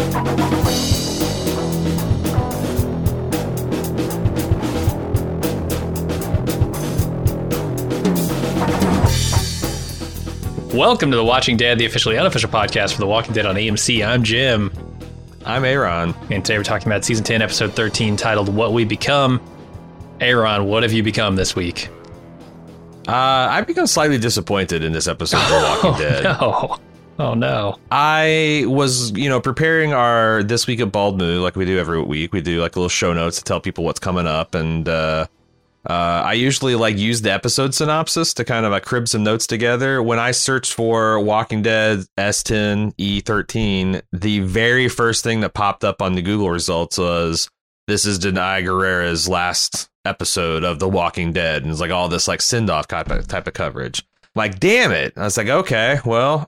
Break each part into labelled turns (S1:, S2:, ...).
S1: Welcome to The Watching Dead, the officially unofficial podcast for The Walking Dead on AMC. I'm Jim.
S2: I'm Aaron.
S1: And today we're talking about Season 10, Episode 13, titled What We Become. Aaron, what have you become this week?
S2: I've become slightly disappointed in this episode of The Walking Dead.
S1: No. Oh, no.
S2: I was, preparing our This Week at Bald Move like we do every week. We do like little show notes to tell people what's coming up. And I usually use the episode synopsis to kind of crib some notes together. When I searched for Walking Dead S10 E13, the very first thing that popped up on the Google results was, this is Danai Gurira's last episode of The Walking Dead. And it's all this send-off type of coverage. Damn it. I was okay, well,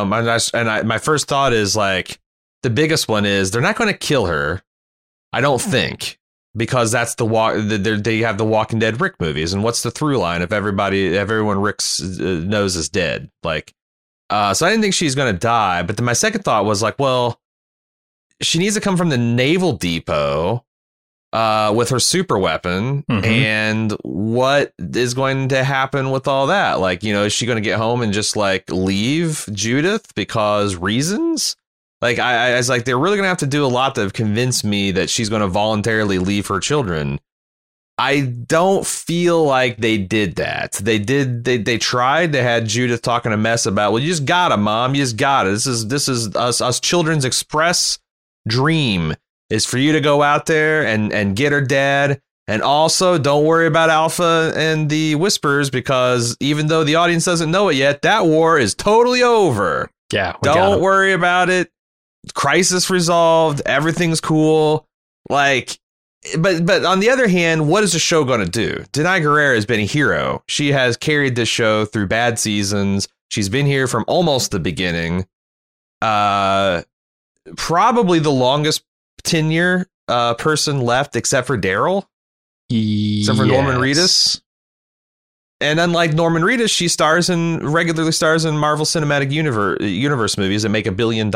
S2: my first thought is the biggest one is they're not going to kill her. I don't think. Because that's they have the Walking Dead Rick movies, and what's the through line if everyone Rick's knows is dead? So I didn't think she's gonna die. But then my second thought was well, she needs to come from the naval depot with her super weapon, and what is going to happen with all that? Is she going to get home and just leave Judith because reasons? I was they're really going to have to do a lot to convince me that she's going to voluntarily leave her children. I don't feel like they did that. They tried. They had Judith talking a mess about, well, you just got to, Mom. You just got to. This is us children's express dream is for you to go out there and get her dad. And also, don't worry about Alpha and the Whispers, because even though the audience doesn't know it yet, that war is totally over.
S1: Yeah.
S2: Don't worry about it. Crisis resolved. Everything's cool. But on the other hand, what is the show going to do? Danai Gurira has been a hero. She has carried this show through bad seasons. She's been here from almost the beginning. Probably the longest tenure person left, except for Daryl. Except for Norman Reedus. And unlike Norman Reedus, she regularly stars in Marvel Cinematic Universe movies that make $1 billion.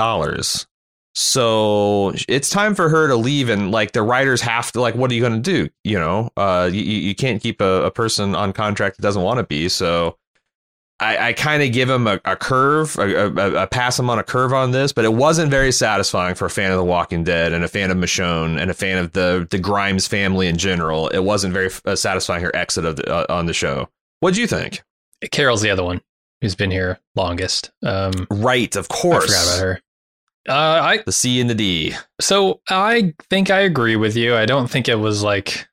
S2: So it's time for her to leave, and the writers have to what are you going to do? You can't keep a person on contract that doesn't want to be. So I kind of give him a curve, a pass him on a curve on this, but it wasn't very satisfying for a fan of The Walking Dead and a fan of Michonne and a fan of the Grimes family in general. It wasn't very satisfying, her exit on the show. What'd you think?
S1: Carol's the other one who's been here longest.
S2: Right, of course.
S1: I forgot about her.
S2: The C and the D.
S1: So I think I agree with you. I don't think it was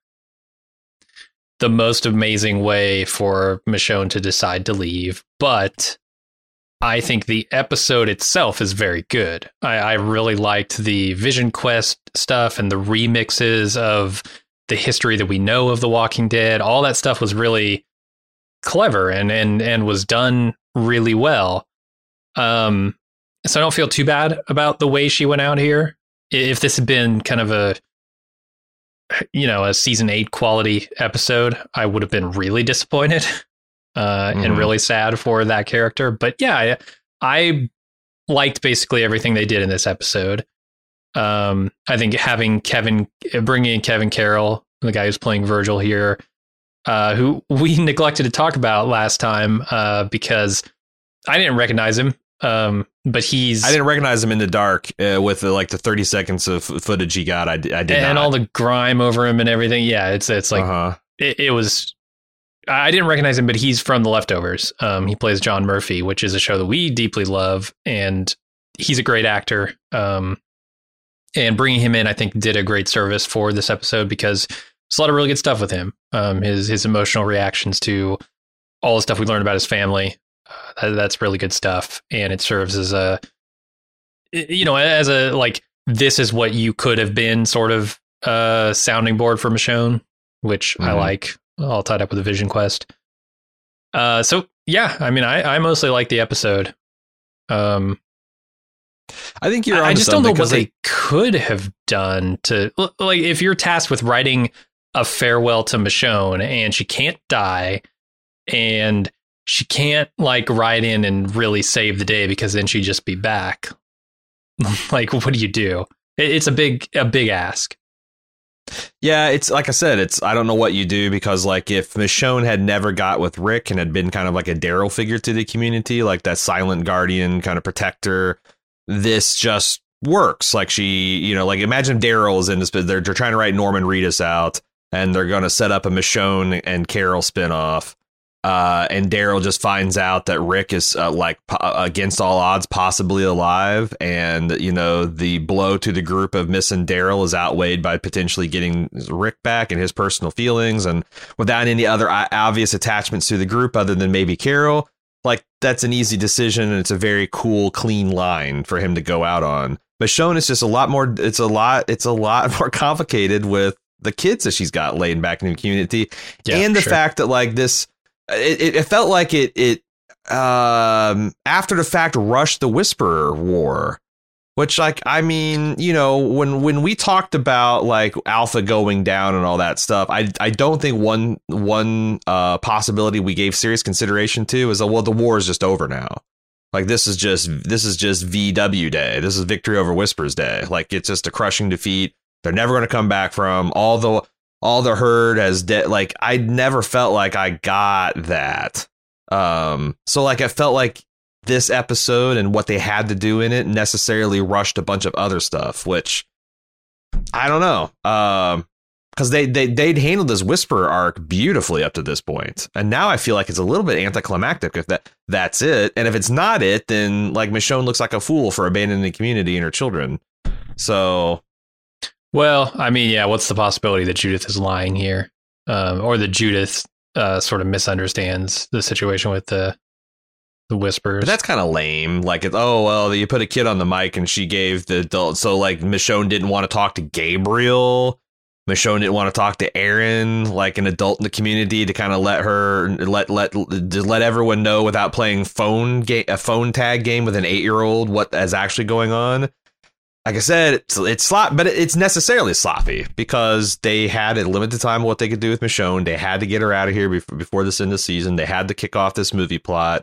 S1: the most amazing way for Michonne to decide to leave, but I think the episode itself is very good. I really liked the Vision Quest stuff and the remixes of the history that we know of The Walking Dead. All that stuff was really clever and was done really well. So I don't feel too bad about the way she went out here. If this had been kind of a season 8 quality episode, I would have been really disappointed and really sad for that character. But yeah, I liked basically everything they did in this episode. I think bringing in Kevin Carroll, the guy who's playing Virgil here, who we neglected to talk about last time because I didn't recognize him. But I
S2: didn't recognize him in the dark with the 30 seconds of footage he got. I did not.
S1: And all the grime over him and everything. Yeah, it was. I didn't recognize him, but he's from The Leftovers. He plays John Murphy, which is a show that we deeply love, and he's a great actor. And bringing him in, I think, did a great service for this episode because there's a lot of really good stuff with him. His emotional reactions to all the stuff we learned about his family. That's really good stuff, and it serves as this is what you could have been sort of sounding board for Michonne, which I like, all tied up with the Vision Quest. So yeah, I mean, I mostly like the episode. I
S2: think you're.
S1: I just don't know what they could have done to if you're tasked with writing a farewell to Michonne and she can't die and she can't ride in and really save the day because then she'd just be back. Like, what do you do? It's a big ask.
S2: Yeah, it's like I said, I don't know what you do, because like if Michonne had never got with Rick and had been kind of like a Daryl figure to the community, like that silent guardian kind of protector, this just works. Like she, like imagine Daryl is in this, but they're trying to write Norman Reedus out, and they're going to set up a Michonne and Carol spinoff. And Daryl just finds out that Rick is against all odds, possibly alive. And, the blow to the group of missing Daryl is outweighed by potentially getting Rick back and his personal feelings. And without any other obvious attachments to the group other than maybe Carol, like that's an easy decision. And it's a very cool, clean line for him to go out on. Michonne is just a lot more more complicated with the kids that she's got laid back in the community. Yeah, and the fact that like this. It felt like it after the fact rushed the Whisperer War, which like, I mean, when we talked about like Alpha going down and all that stuff, I don't think one possibility we gave serious consideration to is, well, the war is just over now. Like this is just VW day. This is Victory Over Whispers day. Like it's just a crushing defeat. They're never going to come back from. All the herd has dead. Like I never felt like I got that. So like I felt like this episode and what they had to do in it necessarily rushed a bunch of other stuff, which I don't know. Because they'd handled this Whisperer arc beautifully up to this point, and now I feel like it's a little bit anticlimactic if that's it. And if it's not it, then like Michonne looks like a fool for abandoning the community and her children. So.
S1: Well, I mean, yeah, what's the possibility that Judith is lying here? Or that Judith sort of misunderstands the situation with the Whispers? But
S2: that's kind of lame. Like, you put a kid on the mic and she gave the adult. So, like, Michonne didn't want to talk to Gabriel. Michonne didn't want to talk to Aaron, like an adult in the community, to kind of let everyone know without playing a phone tag game with an 8-year-old what is actually going on. Like I said, it's slop, but it's necessarily sloppy because they had a limited time of what they could do with Michonne. They had to get her out of here before this end of the season. They had to kick off this movie plot.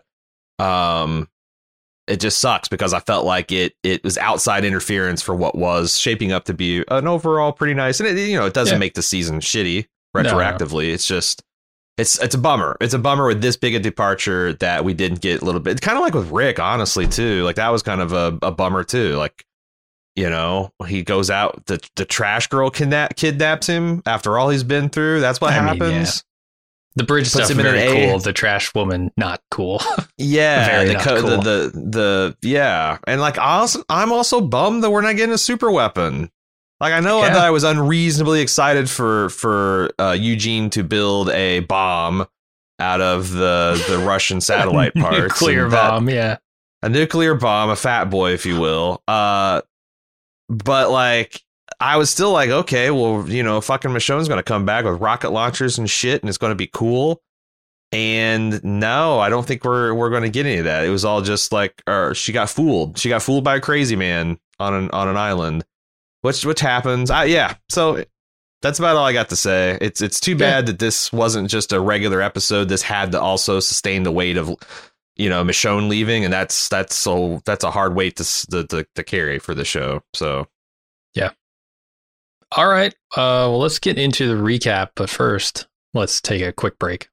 S2: It just sucks because I felt like it was outside interference for what was shaping up to be an overall pretty nice. And it doesn't make the season shitty retroactively. No. It's just it's a bummer. It's a bummer with this big a departure that we didn't get a little bit. It's kind of like with Rick, honestly, too. Like that was kind of a bummer, too. Like. He goes out, the trash girl kidnaps him after all he's been through. That's what happens.
S1: The bridge stuff very cool. The trash woman, not cool.
S2: Yeah. Yeah. And like, I'm also bummed that we're not getting a super weapon. Like, I know that I was unreasonably excited for Eugene to build a bomb out of the Russian satellite parts.
S1: Nuclear bomb. Yeah.
S2: A nuclear bomb, a fat boy, if you will. But like, I was still like, okay, well, fucking Michonne's going to come back with rocket launchers and shit, and it's going to be cool. And no, I don't think we're going to get any of that. It was all just like, she got fooled. She got fooled by a crazy man on an island, which happens. So that's about all I got to say. It's too bad that this wasn't just a regular episode. This had to also sustain the weight of Michonne leaving, and that's a hard weight to carry for the show. So, yeah.
S1: All right. Well, let's get into the recap, but first, let's take a quick break.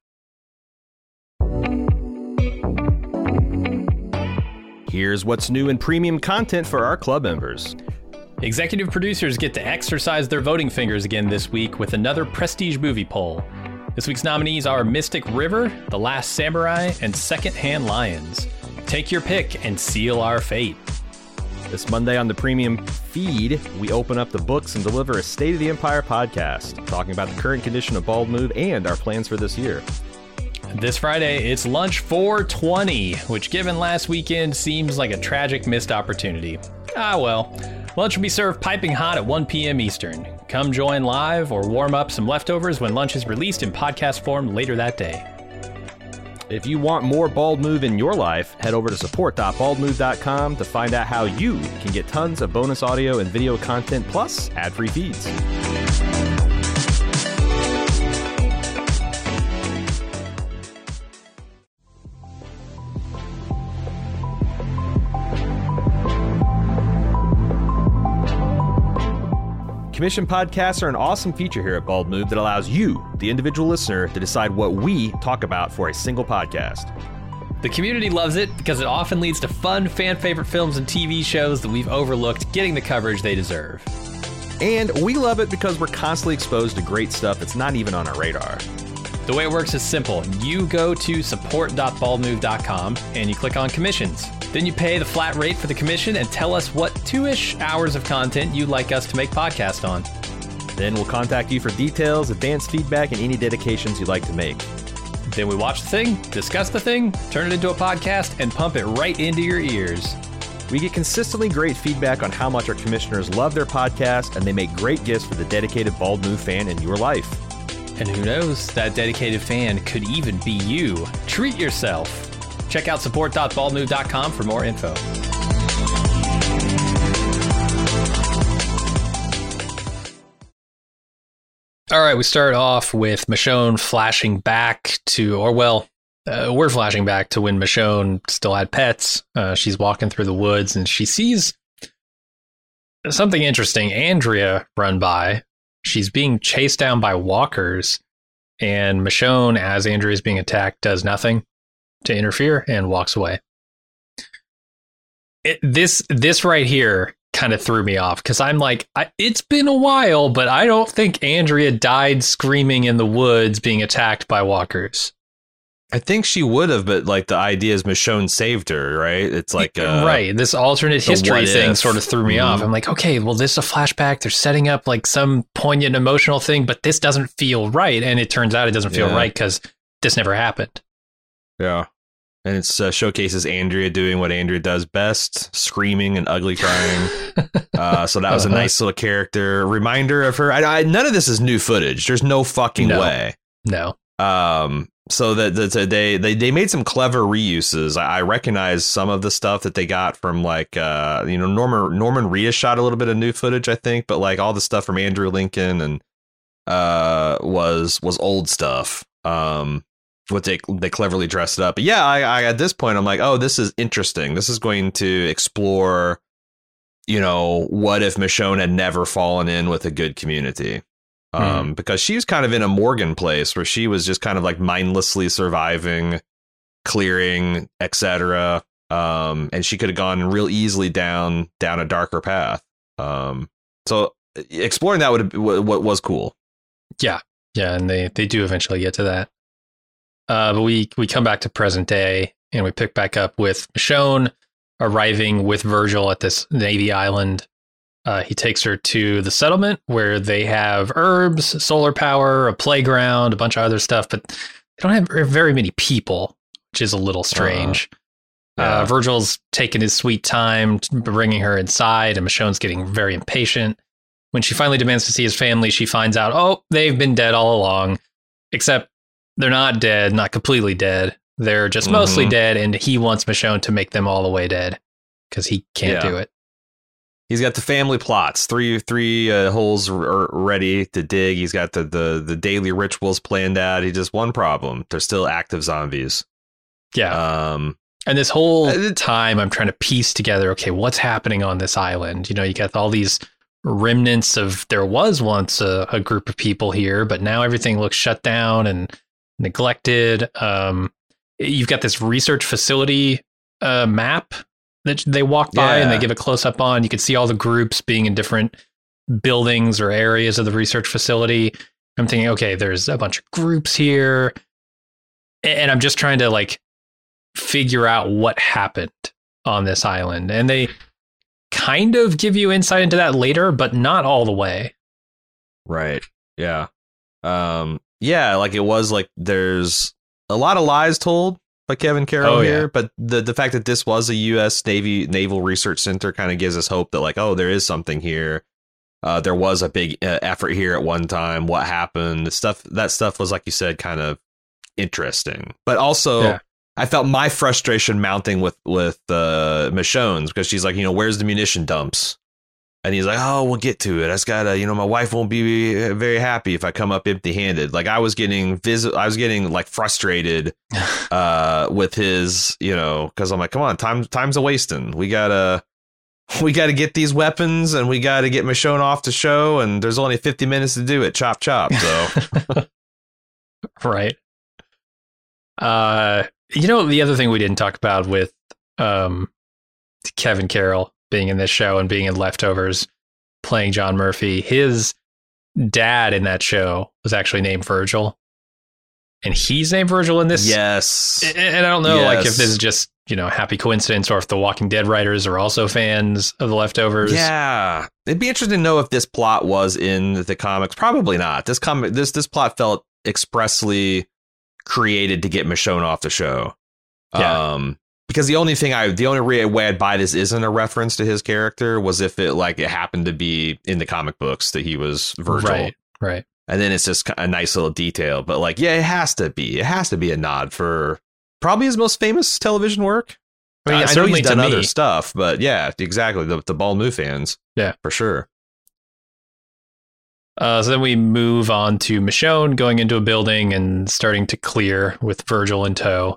S3: Here's what's new in premium content for our club members.
S1: Executive producers get to exercise their voting fingers again this week with another prestige movie poll. This week's nominees are Mystic River, The Last Samurai, and Secondhand Lions. Take your pick and seal our fate.
S3: This Monday on the premium feed, we open up the books and deliver a State of the Empire podcast, talking about the current condition of Bald Move and our plans for this year.
S1: This Friday, it's Lunch 420, which given last weekend seems like a tragic missed opportunity. Ah well, lunch will be served piping hot at 1 p.m. Eastern. Come join live or warm up some leftovers when lunch is released in podcast form later that day.
S3: If you want more Bald Move in your life, head over to support.baldmove.com to find out how you can get tons of bonus audio and video content plus ad-free feeds. Commission podcasts are an awesome feature here at Bald Move that allows you, the individual listener, to decide what we talk about for a single podcast.
S1: The community loves it because it often leads to fun, fan-favorite films and TV shows that we've overlooked getting the coverage they deserve.
S3: And we love it because we're constantly exposed to great stuff that's not even on our radar.
S1: The way it works is simple. You go to support.baldmove.com and you click on commissions. Then you pay the flat rate for the commission and tell us what 2-ish hours of content you'd like us to make podcast on.
S3: Then we'll contact you for details, advanced feedback, and any dedications you'd like to make.
S1: Then we watch the thing, discuss the thing, turn it into a podcast, and pump it right into your ears.
S3: We get consistently great feedback on how much our commissioners love their podcast, and they make great gifts for the dedicated Bald Move fan in your life.
S1: And who knows, that dedicated fan could even be you. Treat yourself. Check out support.baldmove.com for more info. All right, we start off with Michonne flashing back to, we're flashing back to when Michonne still had pets. She's walking through the woods and she sees something interesting. Andrea run by. She's being chased down by walkers, and Michonne, as Andrea's being attacked, does nothing to interfere and walks away. This right here kind of threw me off because I'm like, it's been a while, but I don't think Andrea died screaming in the woods being attacked by walkers.
S2: I think she would have, but like the idea is Michonne saved her, right? It's like
S1: right. This alternate history thing sort of threw me off. I'm like, okay, well, this is a flashback. They're setting up like some poignant emotional thing, but this doesn't feel right. And it turns out it doesn't feel right because this never happened.
S2: Yeah. And it showcases Andrea doing what Andrea does best, screaming and ugly crying. So that was a nice little character reminder of her. None of this is new footage. There's no fucking way.
S1: No.
S2: So that they made some clever reuses. I recognize some of the stuff that they got from like Norman Reedus shot a little bit of new footage, I think, but like all the stuff from Andrew Lincoln and was old stuff. What they cleverly dressed it up. But yeah, I at this point I'm like, oh, this is interesting. This is going to explore, what if Michonne had never fallen in with a good community. Because she's kind of in a Morgan place where she was just kind of like mindlessly surviving, clearing, etc. And she could have gone real easily down a darker path. So exploring that what was cool.
S1: Yeah, and they do eventually get to that. But we come back to present day and we pick back up with Michonne arriving with Virgil at this Navy island. He takes her to the settlement where they have herbs, solar power, a playground, a bunch of other stuff, but they don't have very many people, which is a little strange. Virgil's taking his sweet time bringing her inside, and Michonne's getting very impatient. When she finally demands to see his family, she finds out, they've been dead all along, except they're not dead, not completely dead. They're just mostly dead, and he wants Michonne to make them all the way dead because he can't do it.
S2: He's got the family plots, three holes ready to dig. He's got the daily rituals planned out. He just one problem: they're still active zombies.
S1: Yeah. And this whole time, I'm trying to piece together. Okay, what's happening on this island? You got all these remnants of there was once a group of people here, but now everything looks shut down and neglected. You've got this research facility map that they walk by and they give a close up on. You can see all the groups being in different buildings or areas of the research facility. I'm thinking, okay, there's a bunch of groups here. And I'm just trying to like figure out what happened on this island. And they kind of give you insight into that later, but not all the way.
S2: Right. Yeah. Like it was like there's a lot of lies told by Kevin Carroll here, but the fact that this was a U.S. Naval Research Center kind of gives us hope that like, there is something here. There was a big effort here at one time. What happened? That stuff was, like you said, kind of interesting, but also I felt my frustration mounting with Michonne's because she's like, where's the munition dumps? And he's like, oh, we'll get to it. I just gotta, my wife won't be very happy if I come up empty handed. Like I was getting like frustrated with his, because I'm like, come on, time's a wasting. We gotta we got to get these weapons and we got to get Michonne off the show. And there's only 50 minutes to do it. Chop, chop. So,
S1: right. The other thing we didn't talk about with Kevin Carroll being in this show and being in Leftovers, playing John Murphy, his dad in that show was actually named Virgil. And he's named Virgil in this.
S2: Yes.
S1: And I don't know like if this is just, happy coincidence or if the Walking Dead writers are also fans of the Leftovers.
S2: Yeah. It'd be interesting to know if this plot was in the comics. Probably not. This plot felt expressly created to get Michonne off the show.
S1: Yeah.
S2: Because the only way I'd buy this isn't a reference to his character was if it happened to be in the comic books that he was Virgil.
S1: Right.
S2: And then it's just a nice little detail. But it has to be. It has to be a nod for probably his most famous television work. I mean, I know he's done other stuff, but yeah, exactly. The Bald Move fans. Yeah, for sure.
S1: So then we move on to Michonne going into a building and starting to clear with Virgil in tow.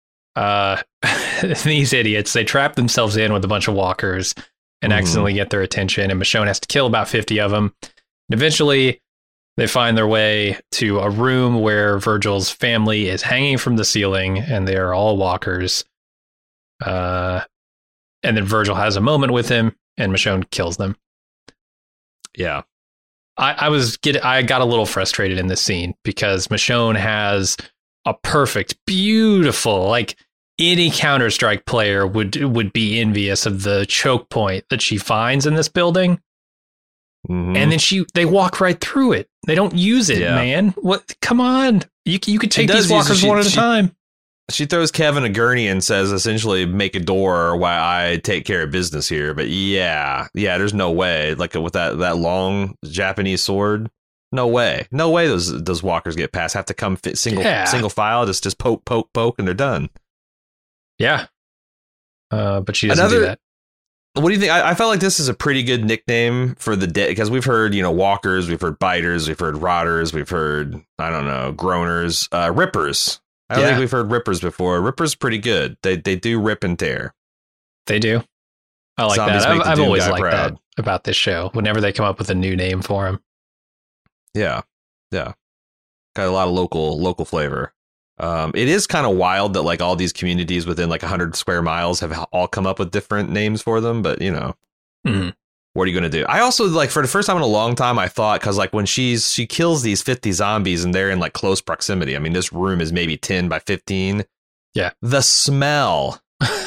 S1: These idiots, they trap themselves in with a bunch of walkers and accidentally get their attention, and Michonne has to kill about 50 of them. And eventually, they find their way to a room where Virgil's family is hanging from the ceiling, and they are all walkers. And then Virgil has a moment with him, and Michonne kills them.
S2: Yeah.
S1: I got a little frustrated in this scene because Michonne has a perfect, beautiful, any Counter-Strike player would be envious of the choke point that she finds in this building. Mm-hmm. And then they walk right through it. They don't use it, man. What? Come on. You could take these walkers one at a time.
S2: She throws Kevin a gurney and says, essentially, make a door while I take care of business here. But yeah, there's no way. With that long Japanese sword, no way. No way those walkers get past. Have to come single file, just poke, and they're done.
S1: Yeah. But she doesn't do that.
S2: What do you think? I felt like this is a pretty good nickname for the dead, because we've heard, walkers, we've heard biters, we've heard rotters, we've heard, I don't know, groaners, rippers. I don't think we've heard rippers before. Rippers pretty good. They do rip and tear.
S1: They do. I like
S2: Zombies
S1: that. I've always liked
S2: proud.
S1: that about this show. Whenever they come up with a new name for him.
S2: Yeah. Got a lot of local flavor. It is kind of wild that all these communities within 100 square miles have all come up with different names for them. But,
S1: mm-hmm.
S2: What are you going to do? I also for the first time in a long time, I thought, because when she kills these 50 zombies and they're in close proximity. I mean, this room is maybe 10 by 15.
S1: Yeah.
S2: The smell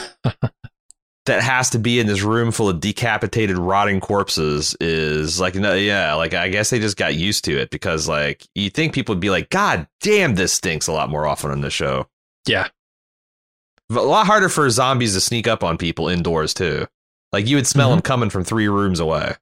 S2: that has to be in this room full of decapitated, rotting corpses is I guess they just got used to it, because you think people would be like, God damn, this stinks a lot more often on this show.
S1: Yeah.
S2: A lot harder for zombies to sneak up on people indoors too. You would smell them coming from 3 rooms away.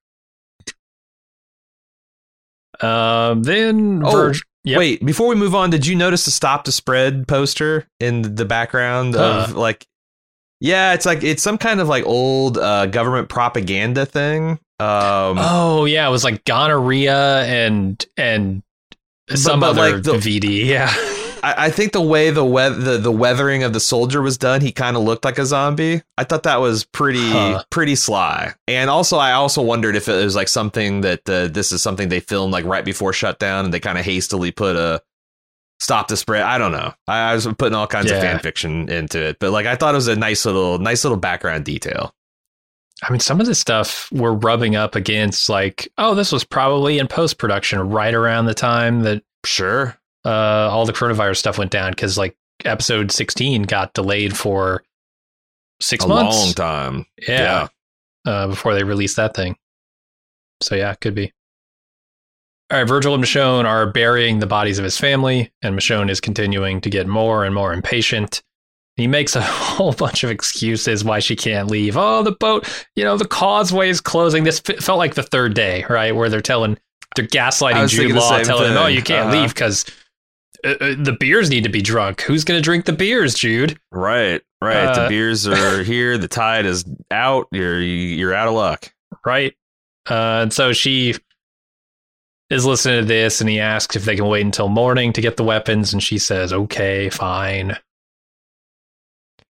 S1: Then
S2: wait, before we move on, did you notice the Stop the Spread poster in the background of yeah, it's some kind of old government propaganda thing.
S1: It was gonorrhea and some other VD. Yeah.
S2: I think the way the weathering of the soldier was done, he kind of looked like a zombie. I thought that was pretty sly. And also, I also wondered if it was something that this is something they filmed right before shutdown, and they kind of hastily put a Stop the Spread. I don't know. I was putting all kinds of fan fiction into it, but I thought it was a nice little background detail.
S1: I mean, some of this stuff we're rubbing up against this was probably in post-production right around the time that all the coronavirus stuff went down, because episode 16 got delayed for 6 months.
S2: A long time.
S1: Yeah. Before they released that thing. So yeah, could be. All right, Virgil and Michonne are burying the bodies of his family, and Michonne is continuing to get more and more impatient. He makes a whole bunch of excuses why she can't leave. Oh, the boat, the causeway is closing. This felt like the third day, right? Where they're gaslighting Jude Law, telling him, oh, you can't leave because the beers need to be drunk. Who's going to drink the beers, Jude?
S2: Right. The beers are here. The tide is out. You're out of luck.
S1: Right. And so she is listening to this, and he asks if they can wait until morning to get the weapons, and she says, okay, fine.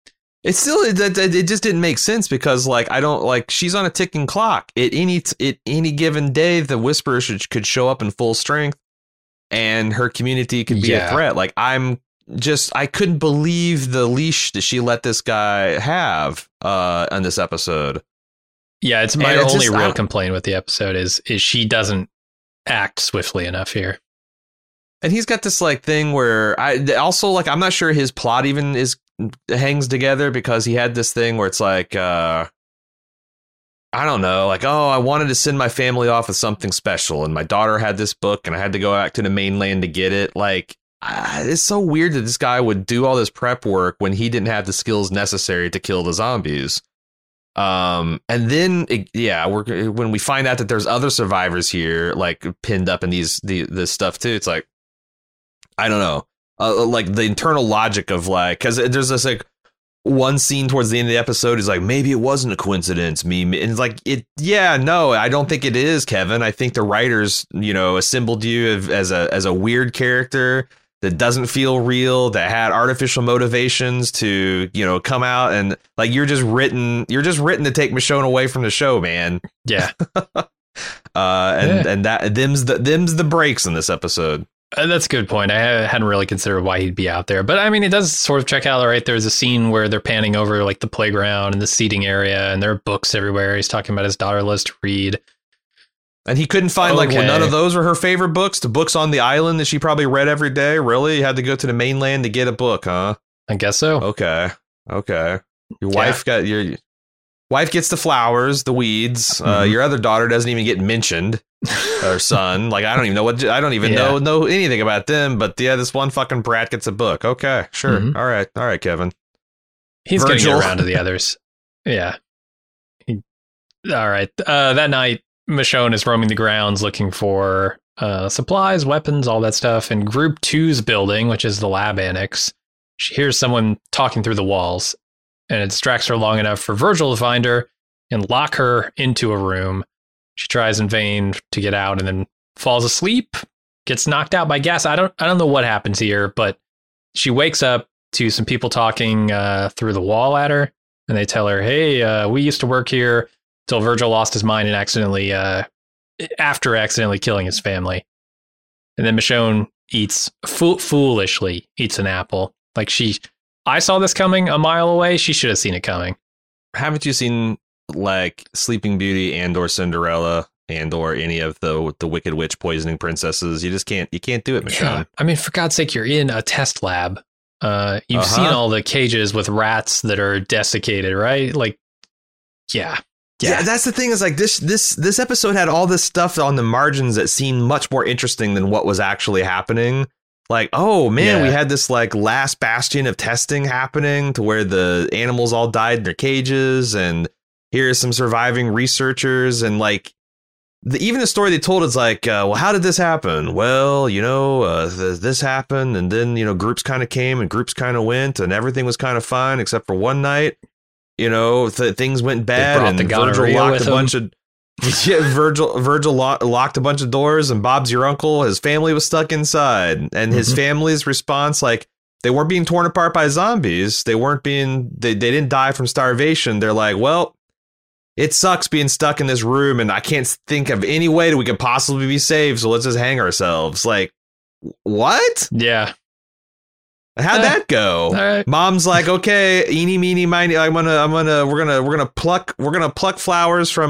S2: It's still it just didn't make sense because like I don't like she's on a ticking clock. At any given day, the Whisperer could show up in full strength, and her community could be a threat. Like I couldn't believe the leash that she let this guy have on this episode.
S1: Yeah, it's my only real complaint with the episode is she doesn't act swiftly enough here.
S2: And he's got this like thing where I'm not sure his plot even hangs together because he had this thing where it's like I don't know, like, oh, I wanted to send my family off with something special, and my daughter had this book, and I had to go back to the mainland to get it. Like, it's so weird that this guy would do all this prep work when he didn't have the skills necessary to kill the zombies. And then, when we find out that there's other survivors here, like pinned up in this stuff too, it's like, I don't know, like the internal logic of like, because there's this like one scene towards the end of the episode is like, maybe it wasn't a coincidence, and it's like no, I don't think it is, Kevin. I think the writers, assembled you as a weird character that doesn't feel real, that had artificial motivations to, come out, and like you're just written to take Michonne away from the show, man.
S1: Yeah.
S2: And that them's the breaks in this episode.
S1: That's a good point. I hadn't really considered why he'd be out there, but I mean, it does sort of check out, right? There's a scene where they're panning over like the playground and the seating area, and there are books everywhere. He's talking about his daughter loves to read.
S2: And he couldn't find none of those were her favorite books. The books on the island that she probably read every day. Really? You had to go to the mainland to get a book, huh?
S1: I guess so.
S2: Okay. Your wife gets the flowers, the weeds. Your other daughter doesn't even get mentioned. Her son. Like, I don't even know know anything about them. But yeah, this one fucking brat gets a book. Okay, sure. Mm-hmm. All right, Kevin.
S1: He's going to get around to the others. Yeah. All right. That night, Michonne is roaming the grounds looking for supplies, weapons, all that stuff. In Group 2's building, which is the lab annex, she hears someone talking through the walls, and it distracts her long enough for Virgil to find her and lock her into a room. She tries in vain to get out and then falls asleep, gets knocked out by gas. I don't know what happens here, but she wakes up to some people talking through the wall at her, and they tell her, hey, we used to work here, till Virgil lost his mind and accidentally killing his family. And then Michonne foolishly eats an apple. Like I saw this coming a mile away. She should have seen it coming.
S2: Haven't you seen like Sleeping Beauty and or Cinderella and or any of the Wicked Witch poisoning princesses? You can't do it, Michonne. Yeah.
S1: I mean, for God's sake, you're in a test lab. You've seen all the cages with rats that are desiccated, right? Like, yeah.
S2: Yeah, that's the thing is like this episode had all this stuff on the margins that seemed much more interesting than what was actually happening. Like, oh man, we had this like last bastion of testing happening to where the animals all died in their cages, and here's some surviving researchers, and like even the story they told is like, well, how did this happen? Well, this happened, and then groups kind of came and groups kind of went, and everything was kind of fine except for one night. Things went bad, and Virgil locked a bunch of Virgil locked a bunch of doors, and Bob's your uncle. His family was stuck inside, and his family's response, like, they weren't being torn apart by zombies. They didn't die from starvation. They're like, well, it sucks being stuck in this room, and I can't think of any way that we could possibly be saved. So let's just hang ourselves. Like, what?
S1: Yeah.
S2: How'd that go?
S1: Right.
S2: Mom's like, okay, eeny, meeny, miny. We're gonna pluck flowers from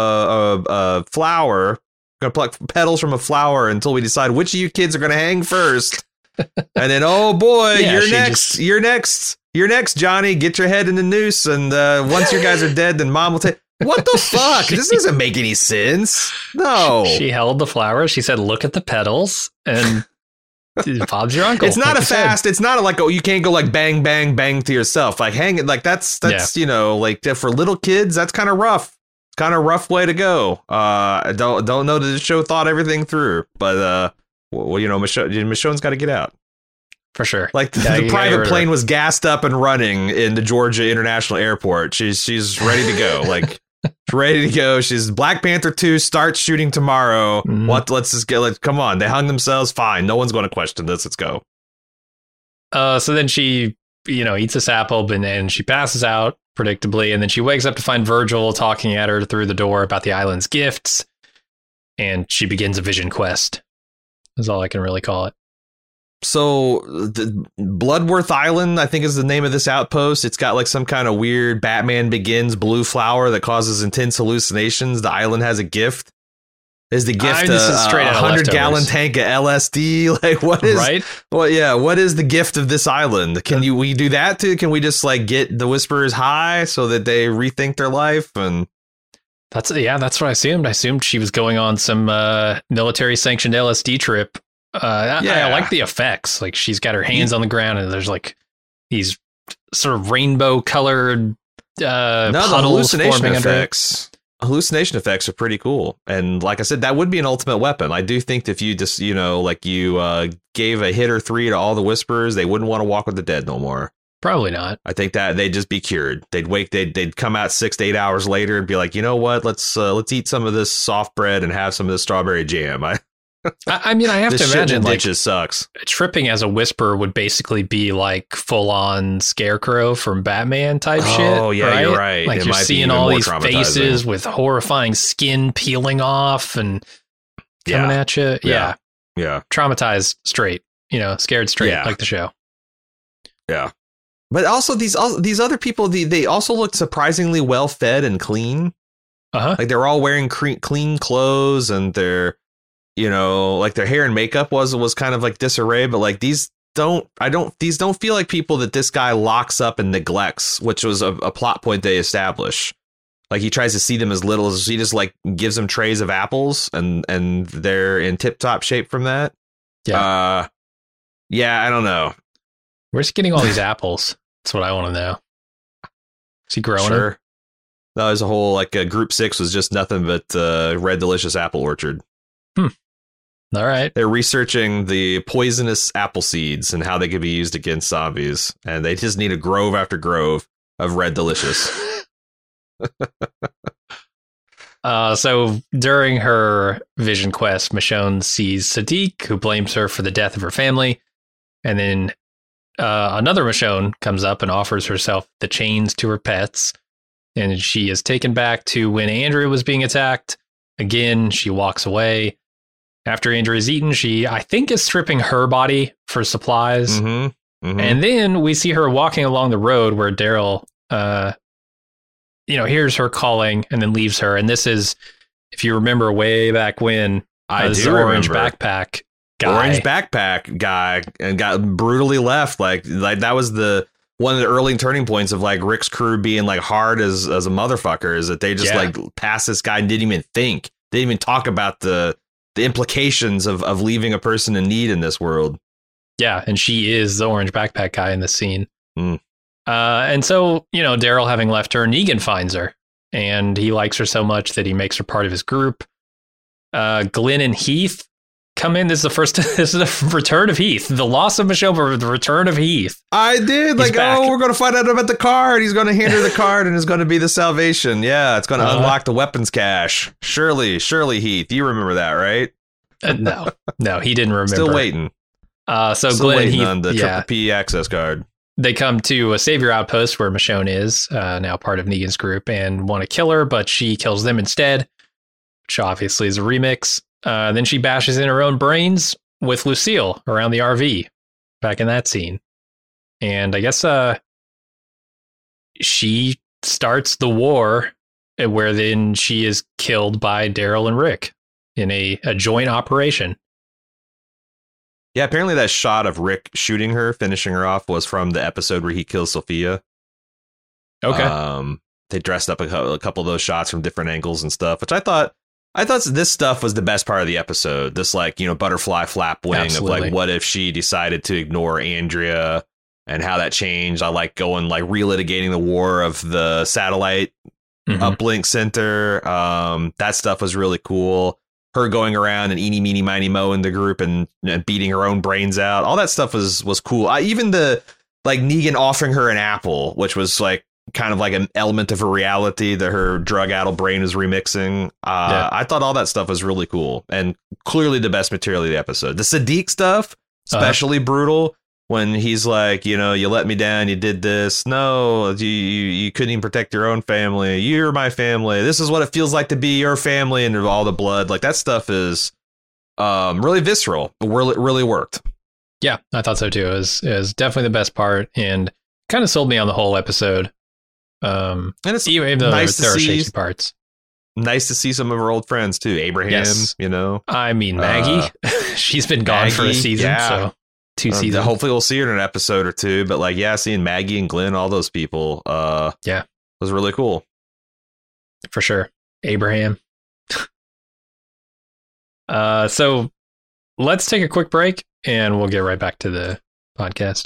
S2: a flower. We're gonna pluck petals from a flower until we decide which of you kids are gonna hang first. And then, oh boy, you're next, Johnny. Get your head in the noose, and once you guys are dead, then Mom will take. What the fuck? This doesn't make any sense. No.
S1: She held the flower. She said, "Look at the petals," and. Bob's your uncle.
S2: It's not it's not like, oh, you can't go like bang, bang, bang to yourself. Like hang it. Like that's like for little kids, that's kind of rough. It's kind of a rough way to go. I don't know that the show thought everything through, but Michonne's got to get out.
S1: For sure.
S2: Like the private plane was gassed up and running in the Georgia International Airport. She's ready to go. Like ready to go. She's Black Panther 2 starts shooting tomorrow. Mm-hmm. Come on. They hung themselves. Fine. No one's going to question this. Let's go.
S1: So then she eats this apple, and then she passes out predictably, and then she wakes up to find Virgil talking at her through the door about the island's gifts, and she begins a vision quest. Is all I can really call it.
S2: So the Bloodworth Island, I think, is the name of this outpost. It's got like some kind of weird Batman Begins blue flower that causes intense hallucinations. The island has a gift. Is the gift a 100-gallon tank of LSD? Like, what is
S1: right?
S2: Well, yeah. What is the gift of this island? Can we do that too? Can we just like get the Whisperers high so that they rethink their life? And
S1: that's what I assumed. I assumed she was going on some military sanctioned LSD trip. I like the effects. Like, she's got her hands on the ground, and there's like these sort of rainbow colored
S2: the hallucination effects. Hallucination effects are pretty cool. And like I said, that would be an ultimate weapon. I do think if you just, gave a hit or 3 to all the Whisperers, they wouldn't want to walk with the dead no more.
S1: Probably not.
S2: I think that they'd just be cured. They'd come out 6 to 8 hours later and be like, you know what? Let's eat some of this soft bread and have some of this strawberry jam.
S1: I mean, I have to imagine, like,
S2: ditches sucks.
S1: Tripping as a Whisperer would basically be like full-on Scarecrow from Batman type shit.
S2: Oh, yeah,
S1: right?
S2: You're right.
S1: Like, you're seeing all these faces with horrifying skin peeling off and coming at you. Yeah. Traumatized straight. Scared straight, like the show.
S2: Yeah. But also, these other people, they also looked surprisingly well-fed and clean.
S1: Uh-huh.
S2: Like, they're all wearing clean clothes, and they're... like their hair and makeup was kind of like disarray, but like these don't feel like people that this guy locks up and neglects, which was a plot point they establish. Like, he tries to see them as little as he just like gives them trays of apples and they're in tip top shape from that.
S1: Yeah.
S2: I don't know.
S1: Where's he getting all these apples? That's what I want to know. Is he growing them?
S2: No, there's a whole Group 6 was just nothing but Red Delicious apple orchard.
S1: All right.
S2: They're researching the poisonous apple seeds and how they could be used against zombies. And they just need a grove after grove of Red Delicious.
S1: So during her vision quest, Michonne sees Sadiq, who blames her for the death of her family. And then another Michonne comes up and offers herself the chains to her pets. And she is taken back to when Andrea was being attacked. Again, she walks away. After Andrea is eaten, she, I think, is stripping her body for supplies.
S2: Mm-hmm. Mm-hmm.
S1: And then we see her walking along the road where Daryl, hears her calling and then leaves her. And this is, if you remember way back when,
S2: the
S1: orange backpack guy.
S2: And got brutally left. Like that was one of the early turning points of like Rick's crew being like hard as a motherfucker, is that they just like passed this guy and didn't even think. They didn't even talk about the implications of leaving a person in need in this world. Yeah,
S1: and she is the orange backpack guy in this scene. And so, Daryl having left her, Negan finds her, and he likes her so much that he makes her part of his group. Glenn and Heath come in. This is the return of Heath. The loss of Michonne, but the return of Heath.
S2: I did. We're going to find out about the card. He's going to hand her the card, and it's going to be the salvation. Yeah, it's going to unlock the weapons cache. Surely, Heath. You remember that, right?
S1: No, he didn't remember.
S2: Still waiting.
S1: So Glenn and Heath
S2: on the Triple P access card.
S1: They come to a savior outpost where Michonne is, now part of Negan's group, and want to kill her, but she kills them instead, which obviously is a remix. Then she bashes in her own brains with Lucille around the RV back in that scene. And I guess she starts the war where then she is killed by Daryl and Rick in a joint operation.
S2: Yeah, apparently that shot of Rick shooting her, finishing her off, was from the episode where he kills Sophia.
S1: Okay.
S2: They dressed up a couple of those shots from different angles and stuff, which I thought this stuff was the best part of the episode. This butterfly flap wing. Absolutely. Of what if she decided to ignore Andrea and how that changed. I like going relitigating the war of the satellite uplink center. That stuff was really cool. Her going around and eeny, meeny, miny, mo in the group and beating her own brains out. All that stuff was cool. Even the Negan offering her an apple, which was kind of like an element of her reality that her drug-addled brain is remixing. I thought all that stuff was really cool and clearly the best material of the episode. The Sadiq stuff, especially brutal, when he's like, you know, you let me down, you did this. No, you couldn't even protect your own family. You're my family. This is what it feels like to be your family, and all the blood. Like that stuff is really visceral. Really worked.
S1: Yeah, I thought so too. It was definitely the best part, and kind of sold me on the whole episode. And it's even though
S2: nice
S1: there are
S2: see,
S1: shaky parts.
S2: Nice to see some of our old friends too. Abraham,
S1: yes.
S2: You know.
S1: I mean, Maggie, she's been gone for a season, so 2 seasons.
S2: Hopefully we'll see her in an episode or two. But like, yeah, seeing Maggie and Glenn, all those people, was really cool.
S1: For sure. Abraham. So let's take a quick break and we'll get right back to the podcast.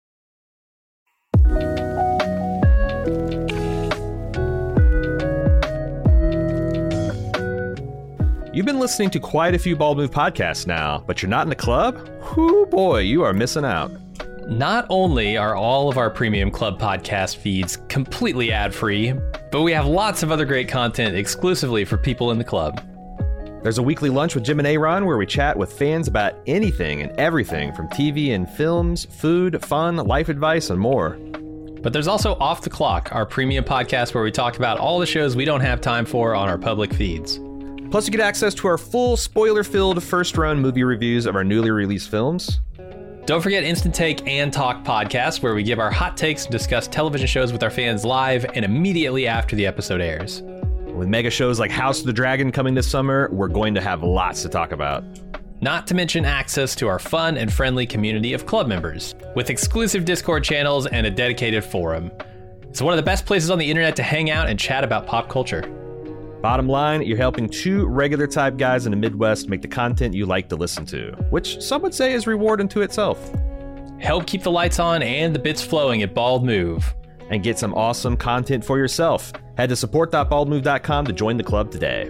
S3: You've been listening to quite a few Bald Move podcasts now, but you're not in the club? Whoo boy, you are missing out.
S1: Not only are all of our premium club podcast feeds completely ad-free, but we have lots of other great content exclusively for people in the club.
S3: There's a weekly lunch with Jim and Aaron where we chat with fans about anything and everything from TV and films, food, fun, life advice, and more.
S1: But there's also Off the Clock, our premium podcast where we talk about all the shows we don't have time for on our public feeds.
S3: Plus, you get access to our full spoiler-filled first-run movie reviews of our newly released films.
S1: Don't forget Instant Take and Talk podcast, where we give our hot takes and discuss television shows with our fans live and immediately after the episode airs.
S3: With mega shows like House of the Dragon coming this summer, we're going to have lots to talk about.
S1: Not to mention access to our fun and friendly community of club members, with exclusive Discord channels and a dedicated forum. It's one of the best places on the internet to hang out and chat about pop culture.
S3: Bottom line, you're helping 2 regular type guys in the Midwest make the content you like to listen to, which some would say is reward unto itself.
S1: Help keep the lights on and the bits flowing at Bald Move.
S3: And get some awesome content for yourself. Head to support.baldmove.com to join the club today.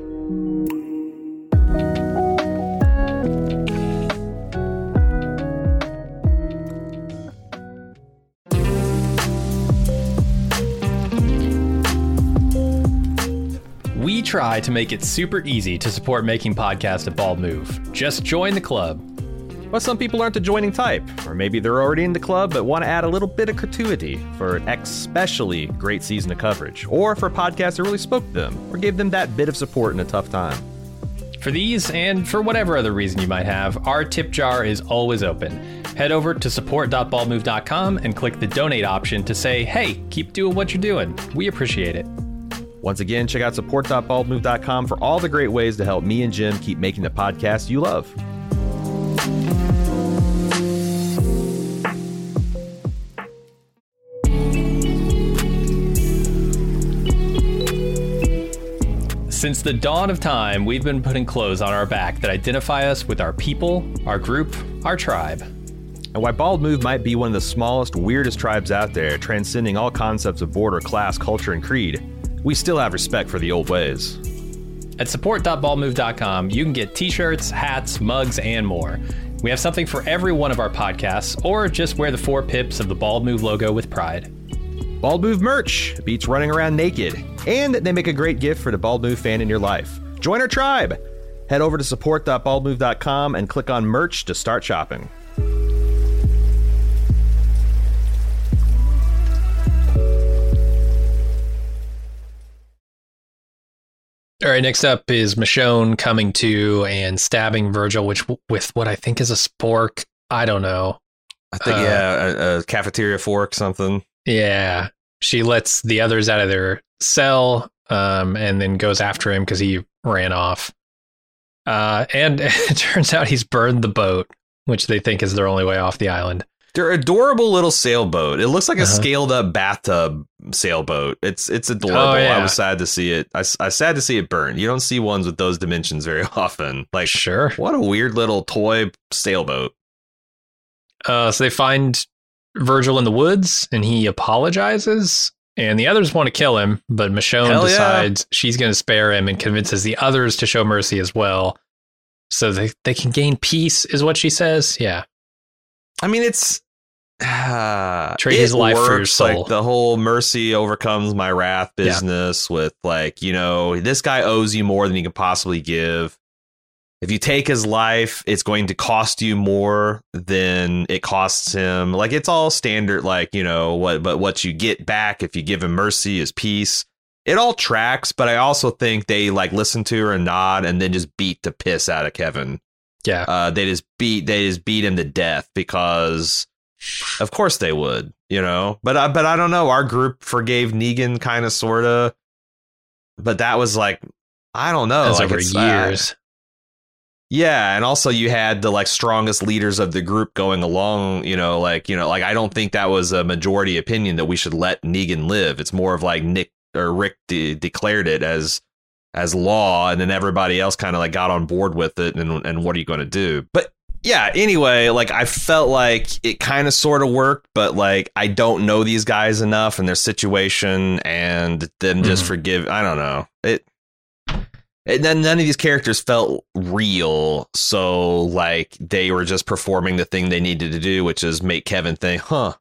S1: We try to make it super easy to support making podcasts at Bald Move. Just join the club.
S3: But some people aren't the joining type, or maybe they're already in the club but want to add a little bit of gratuity for an especially great season of coverage, or for a podcast that really spoke to them, or gave them that bit of support in a tough time.
S1: For these, and for whatever other reason you might have, our tip jar is always open. Head over to support.baldmove.com and click the donate option to say, hey, keep doing what you're doing. We appreciate it.
S3: Once again, check out support.baldmove.com for all the great ways to help me and Jim keep making the podcast you love.
S1: Since the dawn of time, we've been putting clothes on our back that identify us with our people, our group, our tribe.
S3: And while Bald Move might be one of the smallest, weirdest tribes out there, transcending all concepts of border, class, culture, and creed, we still have respect for the old ways.
S1: At support.baldmove.com, you can get t-shirts, hats, mugs, and more. We have something for every one of our podcasts, or just wear the 4 pips of the Bald Move logo with pride.
S3: Bald Move merch beats running around naked, and they make a great gift for the Bald Move fan in your life. Join our tribe! Head over to support.baldmove.com and click on merch to start shopping.
S1: All right, next up is Michonne coming to and stabbing Virgil, with what I think is a spork. I don't know.
S2: I think, a cafeteria fork, something.
S1: Yeah. She lets the others out of their cell and then goes after him because he ran off. And it turns out he's burned the boat, which they think is their only way off the island.
S2: They're adorable little sailboat. It looks like a scaled up bathtub sailboat. It's adorable.
S1: Oh, yeah.
S2: I was sad to see it. I sad to see it burn. You don't see ones with those dimensions very often. Like,
S1: sure.
S2: What a weird little toy sailboat.
S1: So they find Virgil in the woods and he apologizes and the others want to kill him, but Michonne decides she's going to spare him and convinces the others to show mercy as well. So they can gain peace is what she says. Yeah.
S2: I mean, it's
S1: trade his life for your soul.
S2: Like the whole mercy overcomes my wrath business with like, you know, this guy owes you more than he can possibly give. if you take his life, it's going to cost you more than it costs him. Like, it's all standard, like, you know, what you get back if you give him mercy is peace. It all tracks, but I also think they like listen to her and nod and then just beat the piss out of Kevin.
S1: Yeah.
S2: They just beat him to death because of course they would, you know, but I don't know. Our group forgave Negan kind of, sort of, but that was like, I don't know.
S1: That's
S2: like
S1: over years.
S2: Yeah, and also you had the like strongest leaders of the group going along, you know, like I don't think that was a majority opinion that we should let Negan live. It's more of like Nick or Rick declared it as law, and then everybody else kind of like got on board with it, and what are you going to do? But yeah, anyway, like I felt like it kind of sort of worked, but like I don't know these guys enough and their situation, and then just forgive. I don't know it. Then none of these characters felt real, so like they were just performing the thing they needed to do, which is make Kevin think,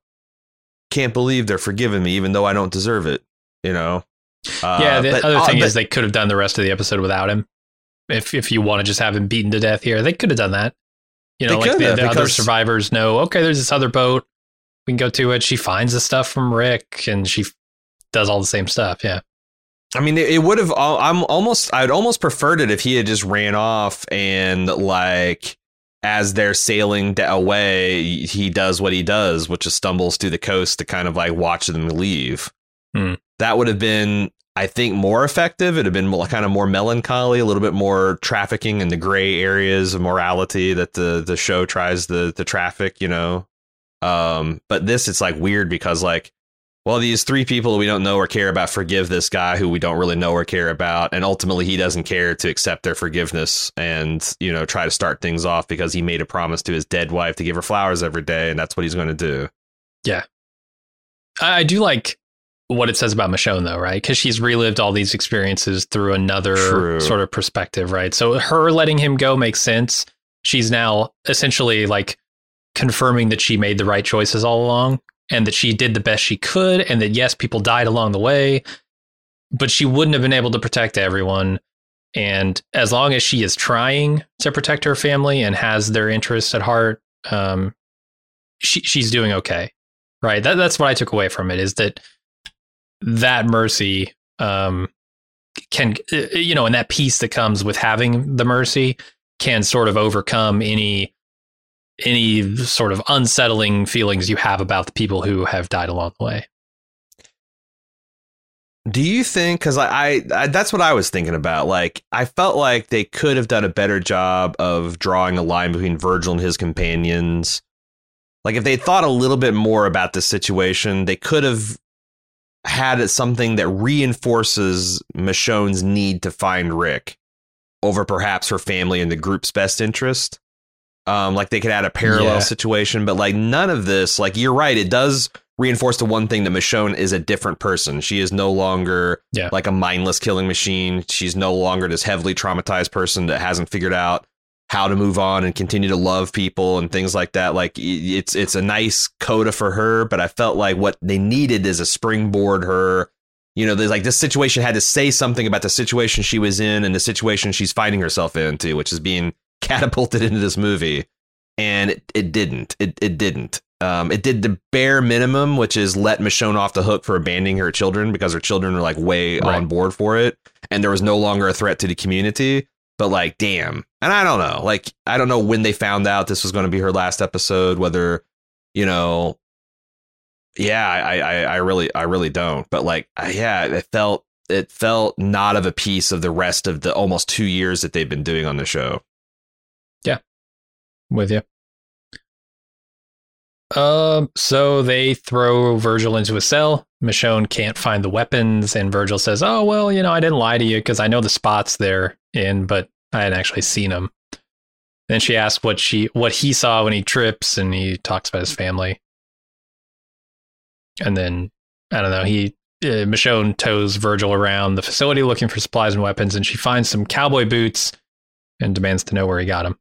S2: can't believe they're forgiving me even though I don't deserve it, you know?
S1: Yeah, the other thing is they could have done the rest of the episode without him. If you want to just have him beaten to death here, they could have done that. You know, like the other survivors know, okay, there's this other boat. We can go to it. She finds the stuff from Rick and she does all the same stuff. Yeah.
S2: I mean, it would have. I'd almost preferred it if he had just ran off and like as they're sailing away, he does what he does, which is stumbles to the coast to kind of like watch them leave. That would have been, I think, more effective. It'd have been kind of more melancholy, a little bit more trafficking in the gray areas of morality that the show tries to traffic, you know. But this, it's like weird because like, well, these three people we don't know or care about forgive this guy who we don't really know or care about. And ultimately, he doesn't care to accept their forgiveness and, you know, try to start things off because he made a promise to his dead wife to give her flowers every day. And that's what he's going to do.
S1: Yeah. I do like what it says about Michonne, though, right? Because she's relived all these experiences through another sort of perspective, right? So her letting him go makes sense. She's now essentially like confirming that she made the right choices all along. And that she did the best she could, and that, yes, people died along the way, but she wouldn't have been able to protect everyone. And as long as she is trying to protect her family and has their interests at heart, she's doing okay, right? That's what I took away from it, is that mercy can, you know, and that peace that comes with having the mercy can sort of overcome any sort of unsettling feelings you have about the people who have died along the way.
S2: Do you think, because I that's what I was thinking about. Like, I felt like they could have done a better job of drawing a line between Virgil and his companions. Like, if they thought a little bit more about the situation, they could have had something that reinforces Michonne's need to find Rick over perhaps her family and the group's best interest. Like they could add a parallel situation, but like none of this, like you're right. It does reinforce the one thing that Michonne is a different person. She is no longer like a mindless killing machine. She's no longer this heavily traumatized person that hasn't figured out how to move on and continue to love people and things like that. Like it's a nice coda for her, but I felt like what they needed is a springboard her. You know, there's like this situation had to say something about the situation she was in and the situation she's finding herself into, which is being catapulted into this movie, and it didn't. It didn't. It did the bare minimum, which is let Michonne off the hook for abandoning her children because her children were like way on board for it, and there was no longer a threat to the community. But like, damn, and I don't know. Like, I don't know when they found out this was going to be her last episode. Whether, you know, I really don't. But like, it felt not of a piece of the rest of the almost 2 years that they've been doing on the show.
S1: Yeah, with you. So they throw Virgil into a cell. Michonne can't find the weapons, and Virgil says, "Oh well, you know, I didn't lie to you because I know the spots they're in, but I hadn't actually seen them." Then she asks what he saw when he trips, and he talks about his family. And then I don't know. Michonne tows Virgil around the facility looking for supplies and weapons, and she finds some cowboy boots and demands to know where he got them.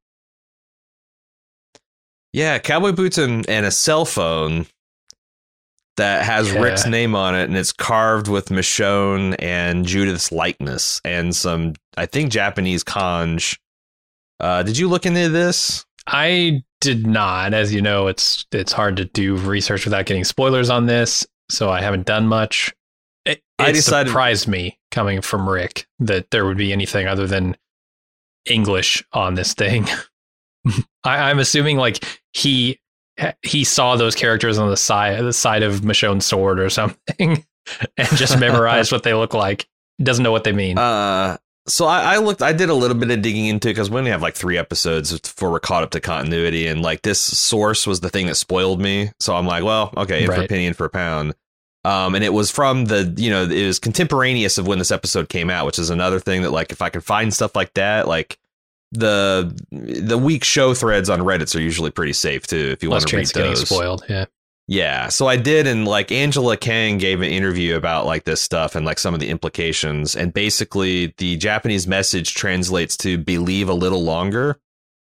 S2: Yeah, cowboy boots and a cell phone that has Rick's name on it, and it's carved with Michonne and Judith's likeness and some, I think, Japanese kanji Did you look into this?
S1: I did not. As you know, it's hard to do research without getting spoilers on this, so I haven't done much. It surprised me, coming from Rick, that there would be anything other than English on this thing. I'm assuming like he saw those characters on the side of Michonne's sword or something and just memorized what they look like. Doesn't know what they mean.
S2: So I did a little bit of digging into it because we only have like 3 episodes before we're caught up to continuity, and like this source was the thing that spoiled me. So I'm like, well, okay, in for a penny, in for a pound. And it was from it was contemporaneous of when this episode came out, which is another thing that, like, if I can find stuff like that, like the weak show threads on Reddit are usually pretty safe too, if you want to read those.
S1: Getting spoiled, yeah.
S2: Yeah, so I did, and like Angela Kang gave an interview about like this stuff and like some of the implications, and basically the Japanese message translates to believe a little longer.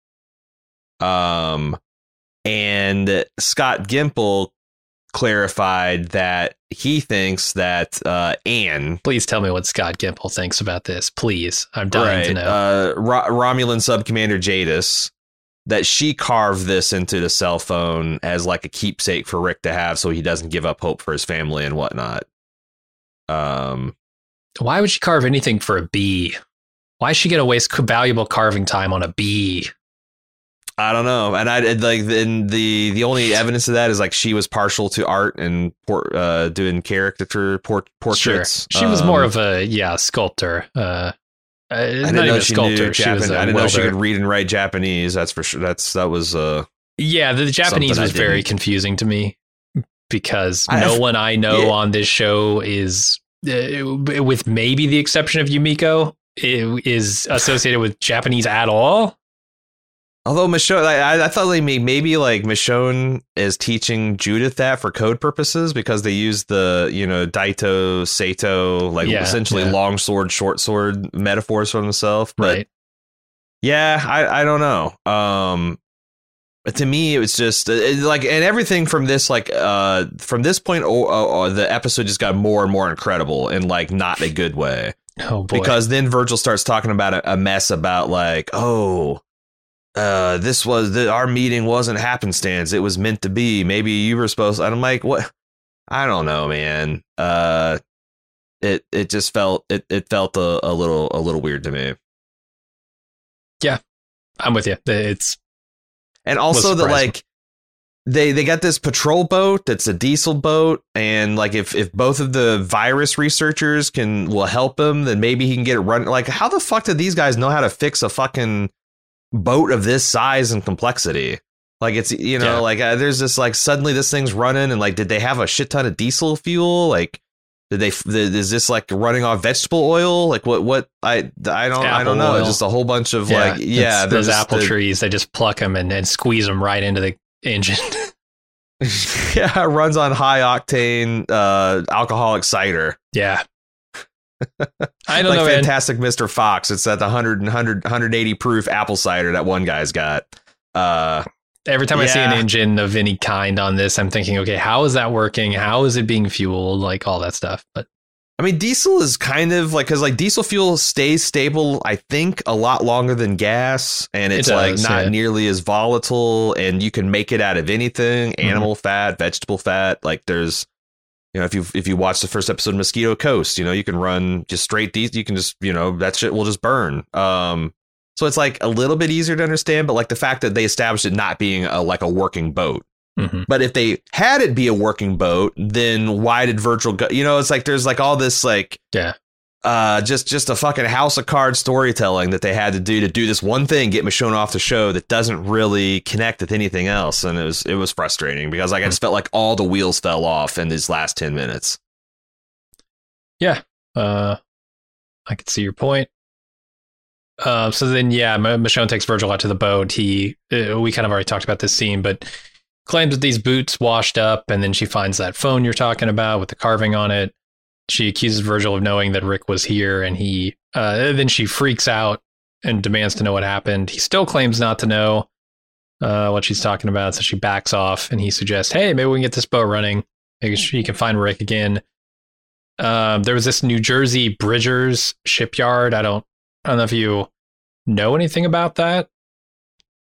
S2: And Scott Gimple clarified that he thinks that Anne...
S1: Please tell me what Scott Gimple thinks about this, please. I'm dying to know.
S2: Romulan Subcommander Jadis, that she carved this into the cell phone as like a keepsake for Rick to have so he doesn't give up hope for his family and whatnot.
S1: Why would she carve anything for a bee? Why should she get to waste valuable carving time on a bee?
S2: I don't know. And I like the only evidence of that is like she was partial to art and doing caricature portraits. Sure.
S1: She was more of a sculptor.
S2: I didn't know she knew Japanese. I didn't know she could read and write Japanese. That's for sure. That was
S1: the Japanese was very confusing to me because no one I know on this show is, with maybe the exception of Yumiko, is associated with Japanese at all.
S2: Although Michonne, I thought like maybe like Michonne is teaching Judith that for code purposes because they use the Daito, Sato, like essentially long sword, short sword metaphors for themselves. But
S1: right.
S2: Yeah, I don't know. But to me, it was just like, and everything from this, like from this point, the episode just got more and more incredible in like not a good way.
S1: Oh boy!
S2: Because then Virgil starts talking about a mess about like, this was our meeting wasn't happenstance. It was meant to be. Maybe you were supposed to. And I'm like, what? I don't know, man. It just felt it felt a little weird to me.
S1: Yeah, I'm with you.
S2: And also that like they got this patrol boat that's a diesel boat, and like if both of the virus researchers will help him, then maybe he can get it running. Like, how the fuck did these guys know how to fix a fucking boat of this size and complexity? Like, it's like there's this like suddenly this thing's running, and like, did they have a shit ton of diesel fuel? Like, is this like running off vegetable oil? Like what I don't know. It's just a whole bunch of
S1: those apple trees. They just pluck them and squeeze them right into the engine.
S2: Yeah, it runs on high octane alcoholic cider.
S1: Yeah. I don't know,
S2: Fantastic Mr. Fox. It's at the 180 proof apple cider that one guy's got.
S1: Every time I see an engine of any kind on this, I'm thinking, okay, how is that working? How is it being fueled? Like all that stuff. But
S2: I mean, diesel is kind of like, because like diesel fuel stays stable, I think, a lot longer than gas, and it's like not nearly as volatile, and you can make it out of anything, animal fat, vegetable fat. Like there's, if you watch the first episode of Mosquito Coast, you can run just straight diesel. You can just, that shit will just burn. So it's like a little bit easier to understand, but like the fact that they established it not being a working boat. But if they had it be a working boat, then why did Virgil go? It's like there's like all this like just a fucking house of cards storytelling that they had to do this one thing, get Michonne off the show that doesn't really connect with anything else, and it was frustrating because like I just felt like all the wheels fell off in these last 10 minutes.
S1: Yeah, I could see your point. So then, Michonne takes Virgil out to the boat. We kind of already talked about this scene, but claims that these boots washed up, and then she finds that phone you're talking about with the carving on it. She accuses Virgil of knowing that Rick was here, and then she freaks out and demands to know what happened. He still claims not to know what she's talking about, so she backs off, and he suggests, hey, maybe we can get this boat running. Maybe she can find Rick again. There was this New Jersey Bridgers shipyard. I don't know if you know anything about that.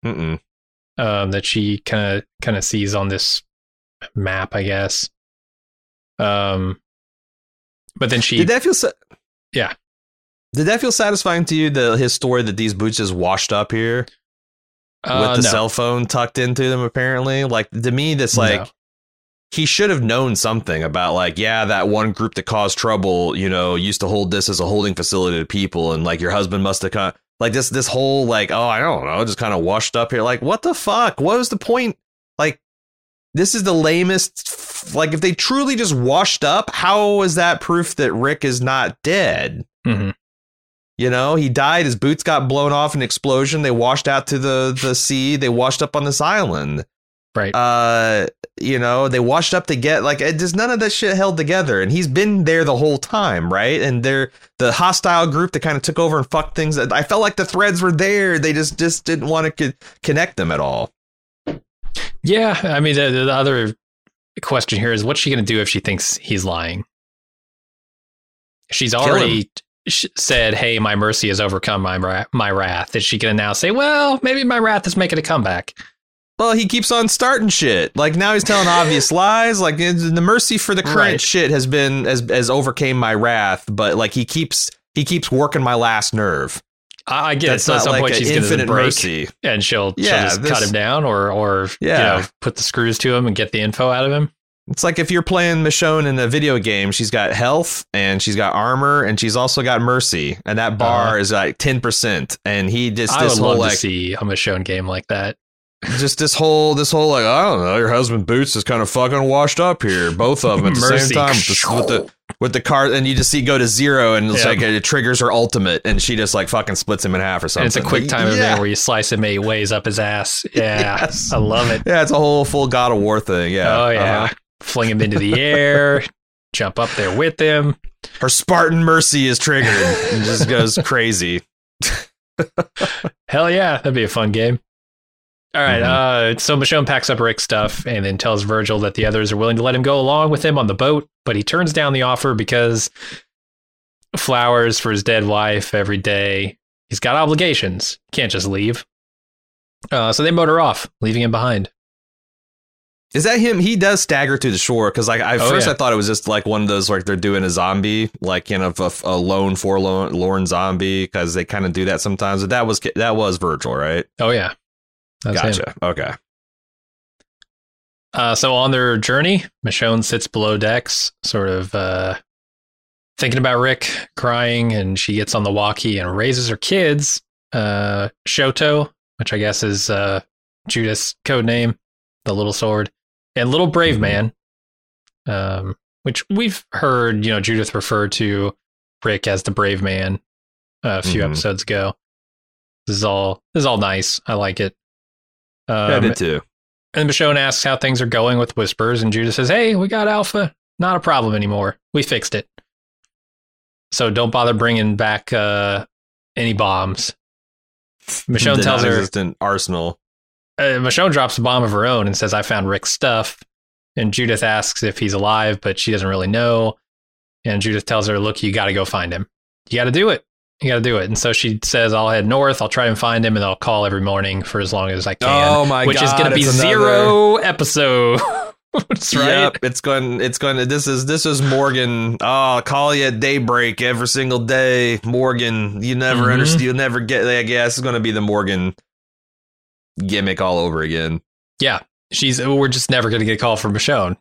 S1: that she kind of sees on this map, I guess. But then she
S2: did that feel
S1: yeah.
S2: Did that feel satisfying to you, his story that these boots just washed up here with the cell phone tucked into them? Apparently, like, to me, that's like he should have known something about, like, yeah, that one group that caused trouble, you know, used to hold this as a holding facility to people, and like your husband must have kind of, like, this whole, like, oh, I don't know, just kind of washed up here. Like, what the fuck? What was the point? Like, this is the lamest. Like, if they truly just washed up, how is that proof that Rick is not dead?
S1: Mm-hmm.
S2: You know, he died. His boots got blown off in an explosion. They washed out to the sea. They washed up on this island.
S1: Right.
S2: You know, they washed up to get, like, it just, none of that shit held together. And he's been there the whole time, right? And they're the hostile group that kind of took over and fucked things. I felt like the threads were there. They just didn't want to connect them at all.
S1: Yeah. I mean, the other question here is, what's she going to do if she thinks he's lying? She's already said, hey, my mercy has overcome my wrath. Is she going to now say, well, maybe my wrath is making a comeback?
S2: Well, he keeps on starting shit. Like, now he's telling obvious lies. Like, the mercy for the current shit has been as overcame my wrath, but like he keeps working my last nerve.
S1: I get it. So at some point she's going to break mercy. And she'll just cut him down or you know, put the screws to him and get the info out of him.
S2: It's like if you're playing Michonne in a video game, she's got health and she's got armor and she's also got mercy, and that bar is like 10%. And he just
S1: I would love to see a Michonne game like that.
S2: Just this whole like, I don't know, your husband Boots is kind of fucking washed up here, both of them at the same time with the car, and you just see go to 0 and it's like it triggers her ultimate and she just like fucking splits him in half or something.
S1: And it's a quick time event where you slice him 8 ways up his ass. Yeah, yes. I love it.
S2: Yeah, it's a whole full God of War thing. Yeah.
S1: Oh yeah, fling him into the air, jump up there with him.
S2: Her Spartan mercy is triggered and just goes crazy.
S1: Hell yeah, that'd be a fun game. All right, so Michonne packs up Rick's stuff and then tells Virgil that the others are willing to let him go along with him on the boat, but he turns down the offer because flowers for his dead wife every day. He's got obligations. Can't just leave. So they motor off, leaving him behind.
S2: Is that him? He does stagger to the shore because, like, I thought it was just like one of those, like, they're doing a zombie, like, you know, a forlorn zombie, because they kind of do that sometimes. But that was Virgil, right?
S1: Oh yeah. That's
S2: gotcha.
S1: him.
S2: Okay.
S1: So on their journey, Michonne sits below decks, sort of thinking about Rick, crying, and she gets on the walkie and raises her kids, Shoto, which I guess is Judith's code name, the little sword, and Little Brave Man, which we've heard, you know, Judith refer to Rick as the Brave Man a few episodes ago. This is all nice. I like it.
S2: I did too.
S1: And Michonne asks how things are going with Whispers, and Judith says, hey, we got Alpha. Not a problem anymore. We fixed it. So don't bother bringing back any bombs. Michonne tells her...
S2: non-existent arsenal.
S1: Michonne drops a bomb of her own and says, I found Rick's stuff. And Judith asks if he's alive, but she doesn't really know. And Judith tells her, look, you got to go find him. You got to do it. You got to do it. And so she says, I'll head north. I'll try and find him, and I'll call every morning for as long as I can.
S2: Oh, my God.
S1: Which is going to be 0 episodes. That's right.
S2: Yep, it's going to, this is Morgan. Oh, I'll call you at daybreak every single day. Morgan, you never understand. You'll never get, I guess it's going to be the Morgan gimmick all over again.
S1: Yeah. We're just never going to get a call from Michonne.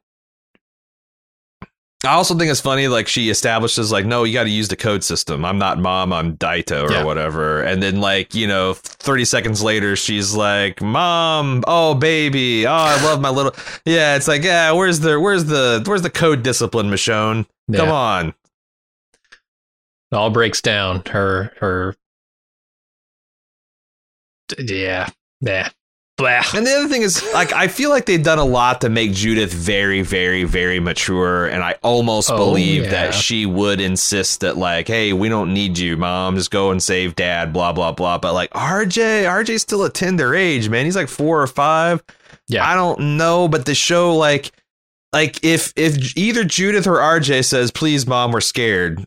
S2: I also think it's funny, like, she establishes, like, no, you got to use the code system. I'm not Mom, I'm Daito or whatever. And then, like, you know, 30 seconds later, she's like, Mom, oh, baby, oh, I love my little... Yeah, it's like, yeah, where's the code discipline, Michonne? Yeah. Come on.
S1: It all breaks down. Her... Yeah. Blah.
S2: And the other thing is, like, I feel like they've done a lot to make Judith very, very, very mature, and I almost believe that she would insist that, like, hey, we don't need you, Mom, just go and save Dad, blah, blah, blah. But, like, RJ's still a tender age, man. He's like 4 or 5. Yeah. I don't know, but the show, like if either Judith or RJ says, please, Mom, we're scared,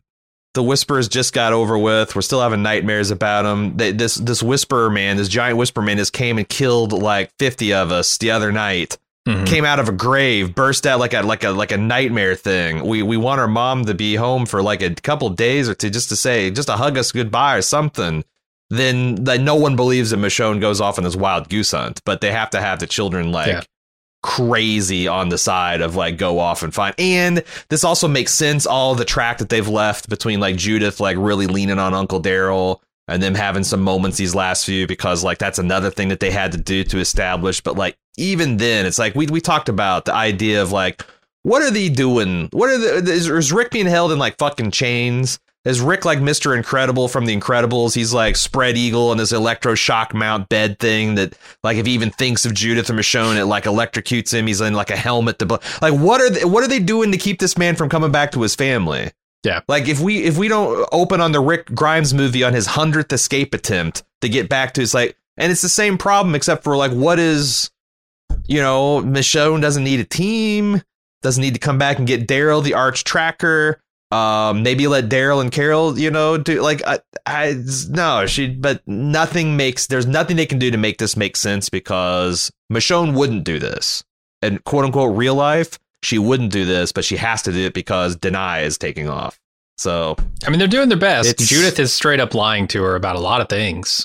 S2: The Whispers just got over with. We're still having nightmares about them. This Whisperer man, this giant Whisperer man, just came and killed like 50 of us the other night. Came out of a grave, burst out like a nightmare thing. We want our mom to be home for like a couple days or two, just to hug us goodbye or something. Then no one believes that Michonne goes off on this wild goose hunt, but they have to have the children crazy on the side of like go off and find. And this also makes sense, all the track that they've left between like Judith like really leaning on Uncle Daryl and them having some moments these last few, because like that's another thing that they had to do to establish. But like even then it's like we talked about the idea of like, what are they doing? Is Rick being held in like fucking chains? Is Rick like Mr. Incredible from The Incredibles? He's like spread eagle in this electroshock mount bed thing that like if he even thinks of Judith or Michonne, it like electrocutes him. He's in like a helmet. Like what are they doing to keep this man from coming back to his family?
S1: Yeah.
S2: Like if we don't open on the Rick Grimes movie on his 100th escape attempt to get back to his like, and it's the same problem except for like what is, you know, Michonne doesn't need a team, doesn't need to come back and get Daryl, the arch tracker. Maybe let Daryl and Carol, you know, do like there's nothing they can do to make this make sense, because Michonne wouldn't do this. And quote unquote real life, she wouldn't do this, but she has to do it because Denai is taking off. So
S1: I mean, they're doing their best. Judith is straight up lying to her about a lot of things.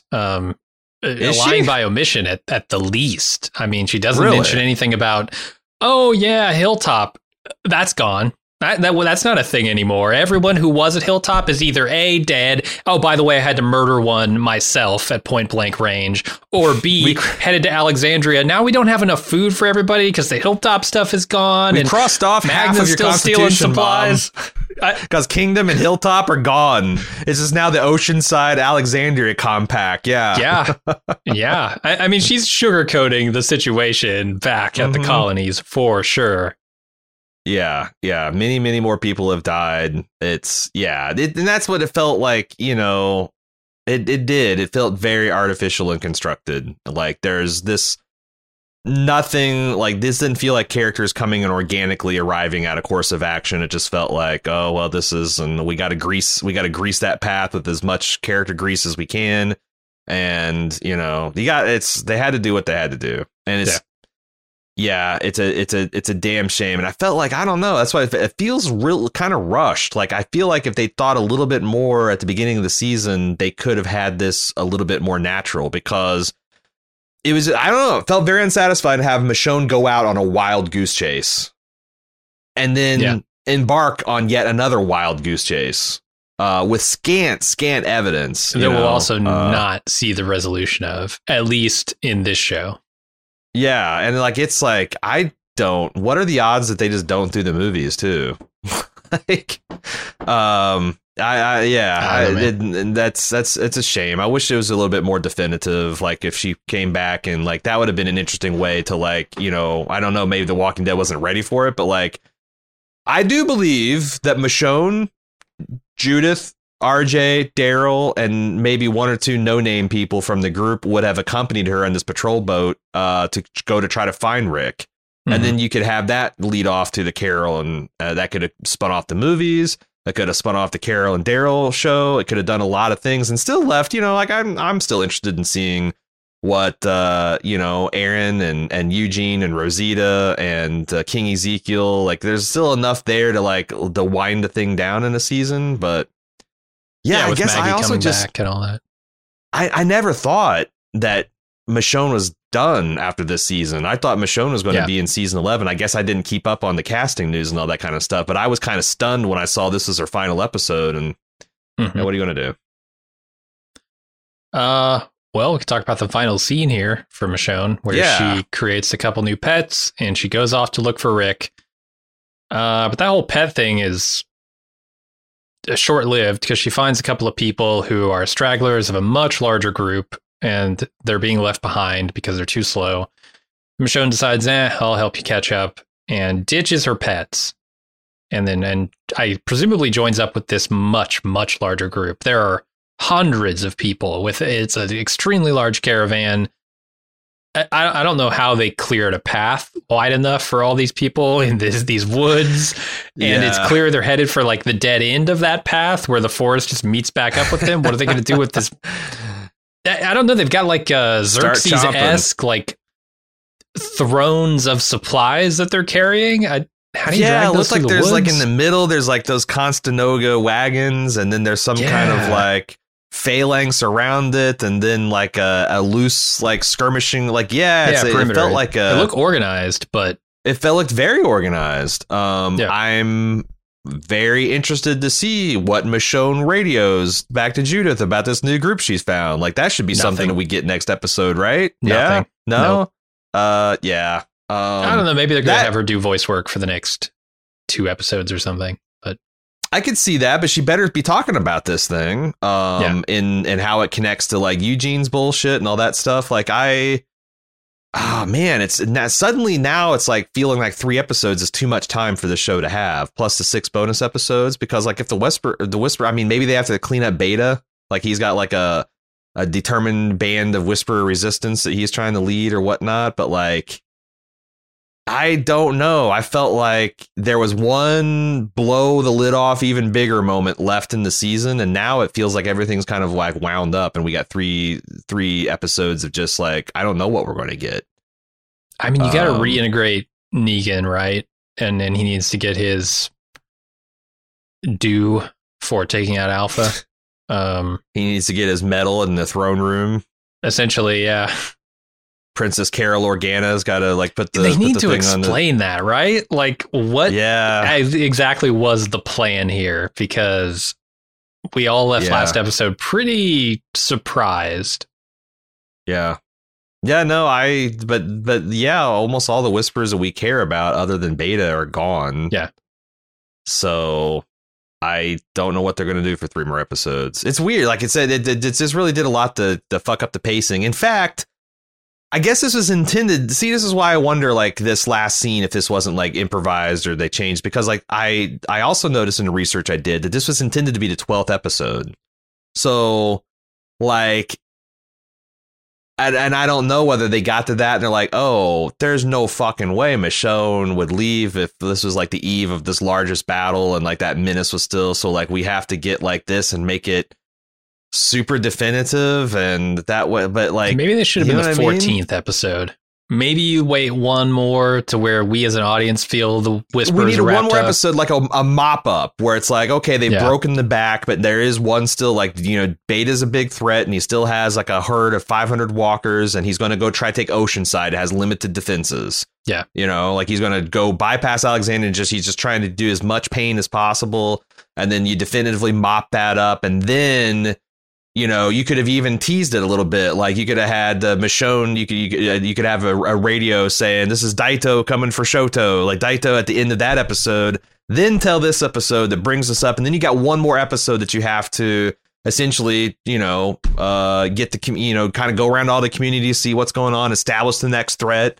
S1: Lying by omission at the least. I mean, she doesn't mention anything about, oh yeah, Hilltop, that's gone. That's not a thing anymore. Everyone who was at Hilltop is either A, dead. Oh, by the way, I had to murder one myself at point blank range. Or B, headed to Alexandria. Now we don't have enough food for everybody because the Hilltop stuff is gone.
S2: We crossed off half of your
S1: still stealing supplies.
S2: Because Kingdom and Hilltop are gone. It's just now the Oceanside Alexandria compact. Yeah.
S1: Yeah. I mean, she's sugarcoating the situation back at the colonies for sure.
S2: Yeah. Many more people have died. And that's what it felt like, you know, it did. It felt very artificial and constructed. Like there's this nothing, like this didn't feel like characters coming and organically arriving at a course of action. It just felt like, oh, well, and we got to grease that path with as much character grease as we can. And, you know, they had to do what they had to do. And it's, it's a damn shame. And I felt like, I don't know, that's why it feels real kind of rushed. Like I feel like if they thought a little bit more at the beginning of the season, they could have had this a little bit more natural, because it was, I don't know, it felt very unsatisfied to have Michonne go out on a wild goose chase and then embark on yet another wild goose chase with scant evidence
S1: that we'll also not see the resolution of, at least in this show.
S2: Yeah, and like it's like what are the odds that they just don't do the movies too? Like it's a shame. I wish it was a little bit more definitive, like if she came back, and like that would have been an interesting way to, like, you know, I don't know, maybe The Walking Dead wasn't ready for it, but like I do believe that Michonne, Judith, RJ, Daryl, and maybe one or two no-name people from the group would have accompanied her on this patrol boat to go to try to find Rick. And then you could have that lead off to the Carol, and that could have spun off the movies. That could have spun off the Carol and Daryl show. It could have done a lot of things and still left, you know, like I'm still interested in seeing what, you know, Aaron and Eugene and Rosita and King Ezekiel, like there's still enough there to like to wind the thing down in a season. But yeah, I guess Maggie I also just
S1: back and all that.
S2: I never thought that Michonne was done after this season. I thought Michonne was going to be in season 11. I guess I didn't keep up on the casting news and all that kind of stuff, but I was kind of stunned when I saw this as her final episode. And what are you going to do?
S1: Well, we could talk about the final scene here for Michonne, where she creates a couple new pets and she goes off to look for Rick. But that whole pet thing is short-lived, because she finds a couple of people who are stragglers of a much larger group, and they're being left behind because they're too slow. Michonne decides, I'll help you catch up, and ditches her pets. And I presumably joins up with this much, much larger group. There are hundreds of people it's an extremely large caravan. I don't know how they cleared a path wide enough for all these people in these woods. And it's clear they're headed for like the dead end of that path where the forest just meets back up with them. What are they going to do with this? I don't know. They've got like Xerxes-esque like thrones of supplies that they're carrying. How do you drag those
S2: it looks like
S1: through the
S2: there's
S1: woods?
S2: like in the middle, there's like those Constanoga wagons, and then there's some kind of like phalanx around it, and then like a loose like skirmishing, like it felt like
S1: it looked organized, but
S2: it looked very organized. I'm very interested to see what Michonne radios back to Judith about this new group she's found. Like that should be something that we get next episode, right?
S1: Nothing.
S2: No.
S1: I don't know. Maybe they're gonna have her do voice work for the next 2 episodes or something. But
S2: I could see that, but she better be talking about this thing, in how it connects to like Eugene's bullshit and all that stuff. Like suddenly now it's like feeling like 3 episodes is too much time for the show to have, plus the 6 bonus episodes. Because like if the Whisper, I mean, maybe they have to clean up Beta. Like he's got like a determined band of Whisperer resistance that he's trying to lead or whatnot. But like, I don't know. I felt like there was one blow the lid off even bigger moment left in the season, and now it feels like everything's kind of like wound up, and we got three episodes of just like, I don't know what we're going to get.
S1: I mean, you got to reintegrate Negan, right? And then he needs to get his due for taking out Alpha.
S2: He needs to get his medal in the throne room.
S1: Essentially, yeah.
S2: Princess Carol Organa's got to like put the.
S1: They need to
S2: thing
S1: explain that, right? Like what?
S2: Yeah.
S1: Exactly was the plan here, because we all left last episode pretty surprised.
S2: Yeah. Yeah. No. But yeah. Almost all the Whispers that we care about, other than Beta, are gone.
S1: Yeah.
S2: So I don't know what they're going to do for 3 more episodes. It's weird. Like it said, it just really did a lot to fuck up the pacing. In fact, I guess this was intended. See, this is why I wonder, like, this last scene, if this wasn't like improvised or they changed, because like I also noticed in the research I did that this was intended to be the 12th episode. So like, and I don't know whether they got to that and they're like, oh, there's no fucking way Michonne would leave if this was like the eve of this largest battle and like that menace was still. So like, we have to get like this and make it super definitive and that way. But like,
S1: maybe this should have been the 14th episode. Maybe you wait one more to where we as an audience feel the Whispers.
S2: We need one more
S1: up.
S2: episode, like a mop up, where it's like, okay, they've broken the back, but there is one still, like, you know, Beta's a big threat, and he still has like a herd of 500 walkers, and he's going to go try to take Oceanside. It has limited defenses.
S1: Yeah,
S2: you know, like he's going to go bypass Alexander, and he's just trying to do as much pain as possible, and then you definitively mop that up, and then, you know, you could have even teased it a little bit. Like you could have had Michonne. You could have a radio saying, "This is Daito coming for Shoto." Like Daito at the end of that episode. Then tell this episode that brings us up, and then you got one more episode that you have to essentially, you know, get the, you know, kind of go around all the community, see what's going on, establish the next threat.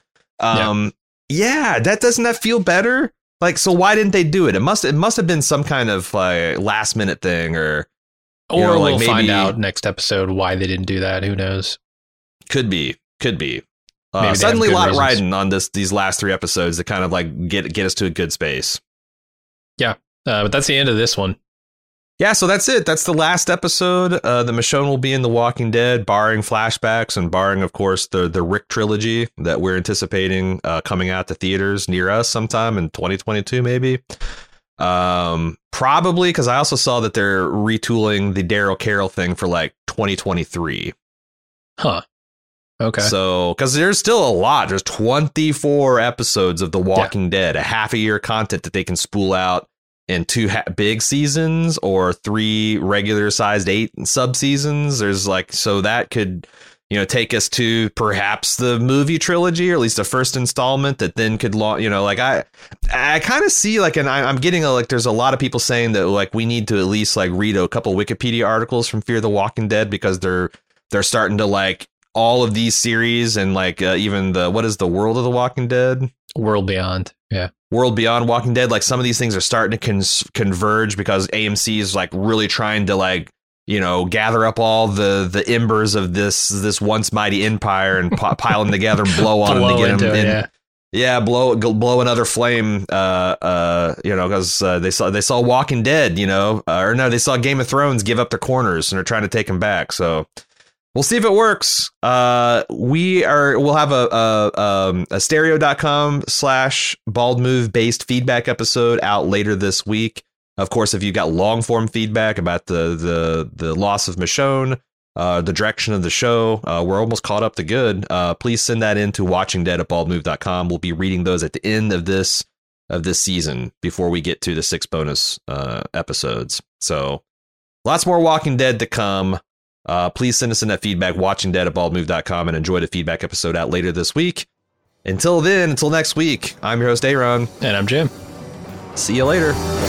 S2: Yeah, doesn't that feel better? Like, so why didn't they do it? It must have been some kind of last minute thing, or.
S1: Or you know, we'll find out next episode why they didn't do that. Who knows? Could be. Suddenly a lot riding on these last 3 episodes that kind of like get us to a good space. Yeah, but that's the end of this one. Yeah, so that's it. That's the last episode. The Michonne will be in The Walking Dead, barring flashbacks and barring, of course, the Rick trilogy that we're anticipating coming out to theaters near us sometime in 2022, maybe. Probably, because I also saw that they're retooling the Daryl Carroll thing for like 2023. Huh. Okay. So, because there's still a lot. There's 24 episodes of The Walking Dead, a half a year content that they can spool out in 2 big seasons or 3 regular sized 8 sub seasons. There's like, so that could, you know, take us to perhaps the movie trilogy, or at least the first installment that then could, you know, like I kind of see like, and I'm getting like, there's a lot of people saying that like we need to at least like read a couple Wikipedia articles from Fear the Walking Dead, because they're starting to like all of these series and like even what is the World of the Walking Dead? World Beyond. Yeah. World Beyond Walking Dead. Like some of these things are starting to converge, because AMC is like really trying to like
S2: gather up all the embers of this once mighty empire and pile them together and blow on them to get them in. Yeah, blow another flame, because they saw Walking Dead, or no, they saw Game of Thrones give up their corners and are trying to take them back. So we'll see if it works. We'll have a stereo.com/baldmove based feedback episode out later this week. Of course, if you've got long form feedback about the loss of Michonne, the direction of the show, we're almost caught up to good. Please send that in to watchingdead@baldmove.com. We'll be reading those at the end of this season before we get to the 6 bonus episodes. So lots more Walking Dead to come. Please send us in that feedback, watchingdead@baldmove.com, and enjoy the feedback episode out later this week. Until next week, I'm your host, Aaron.
S1: And I'm Jim.
S2: See you later.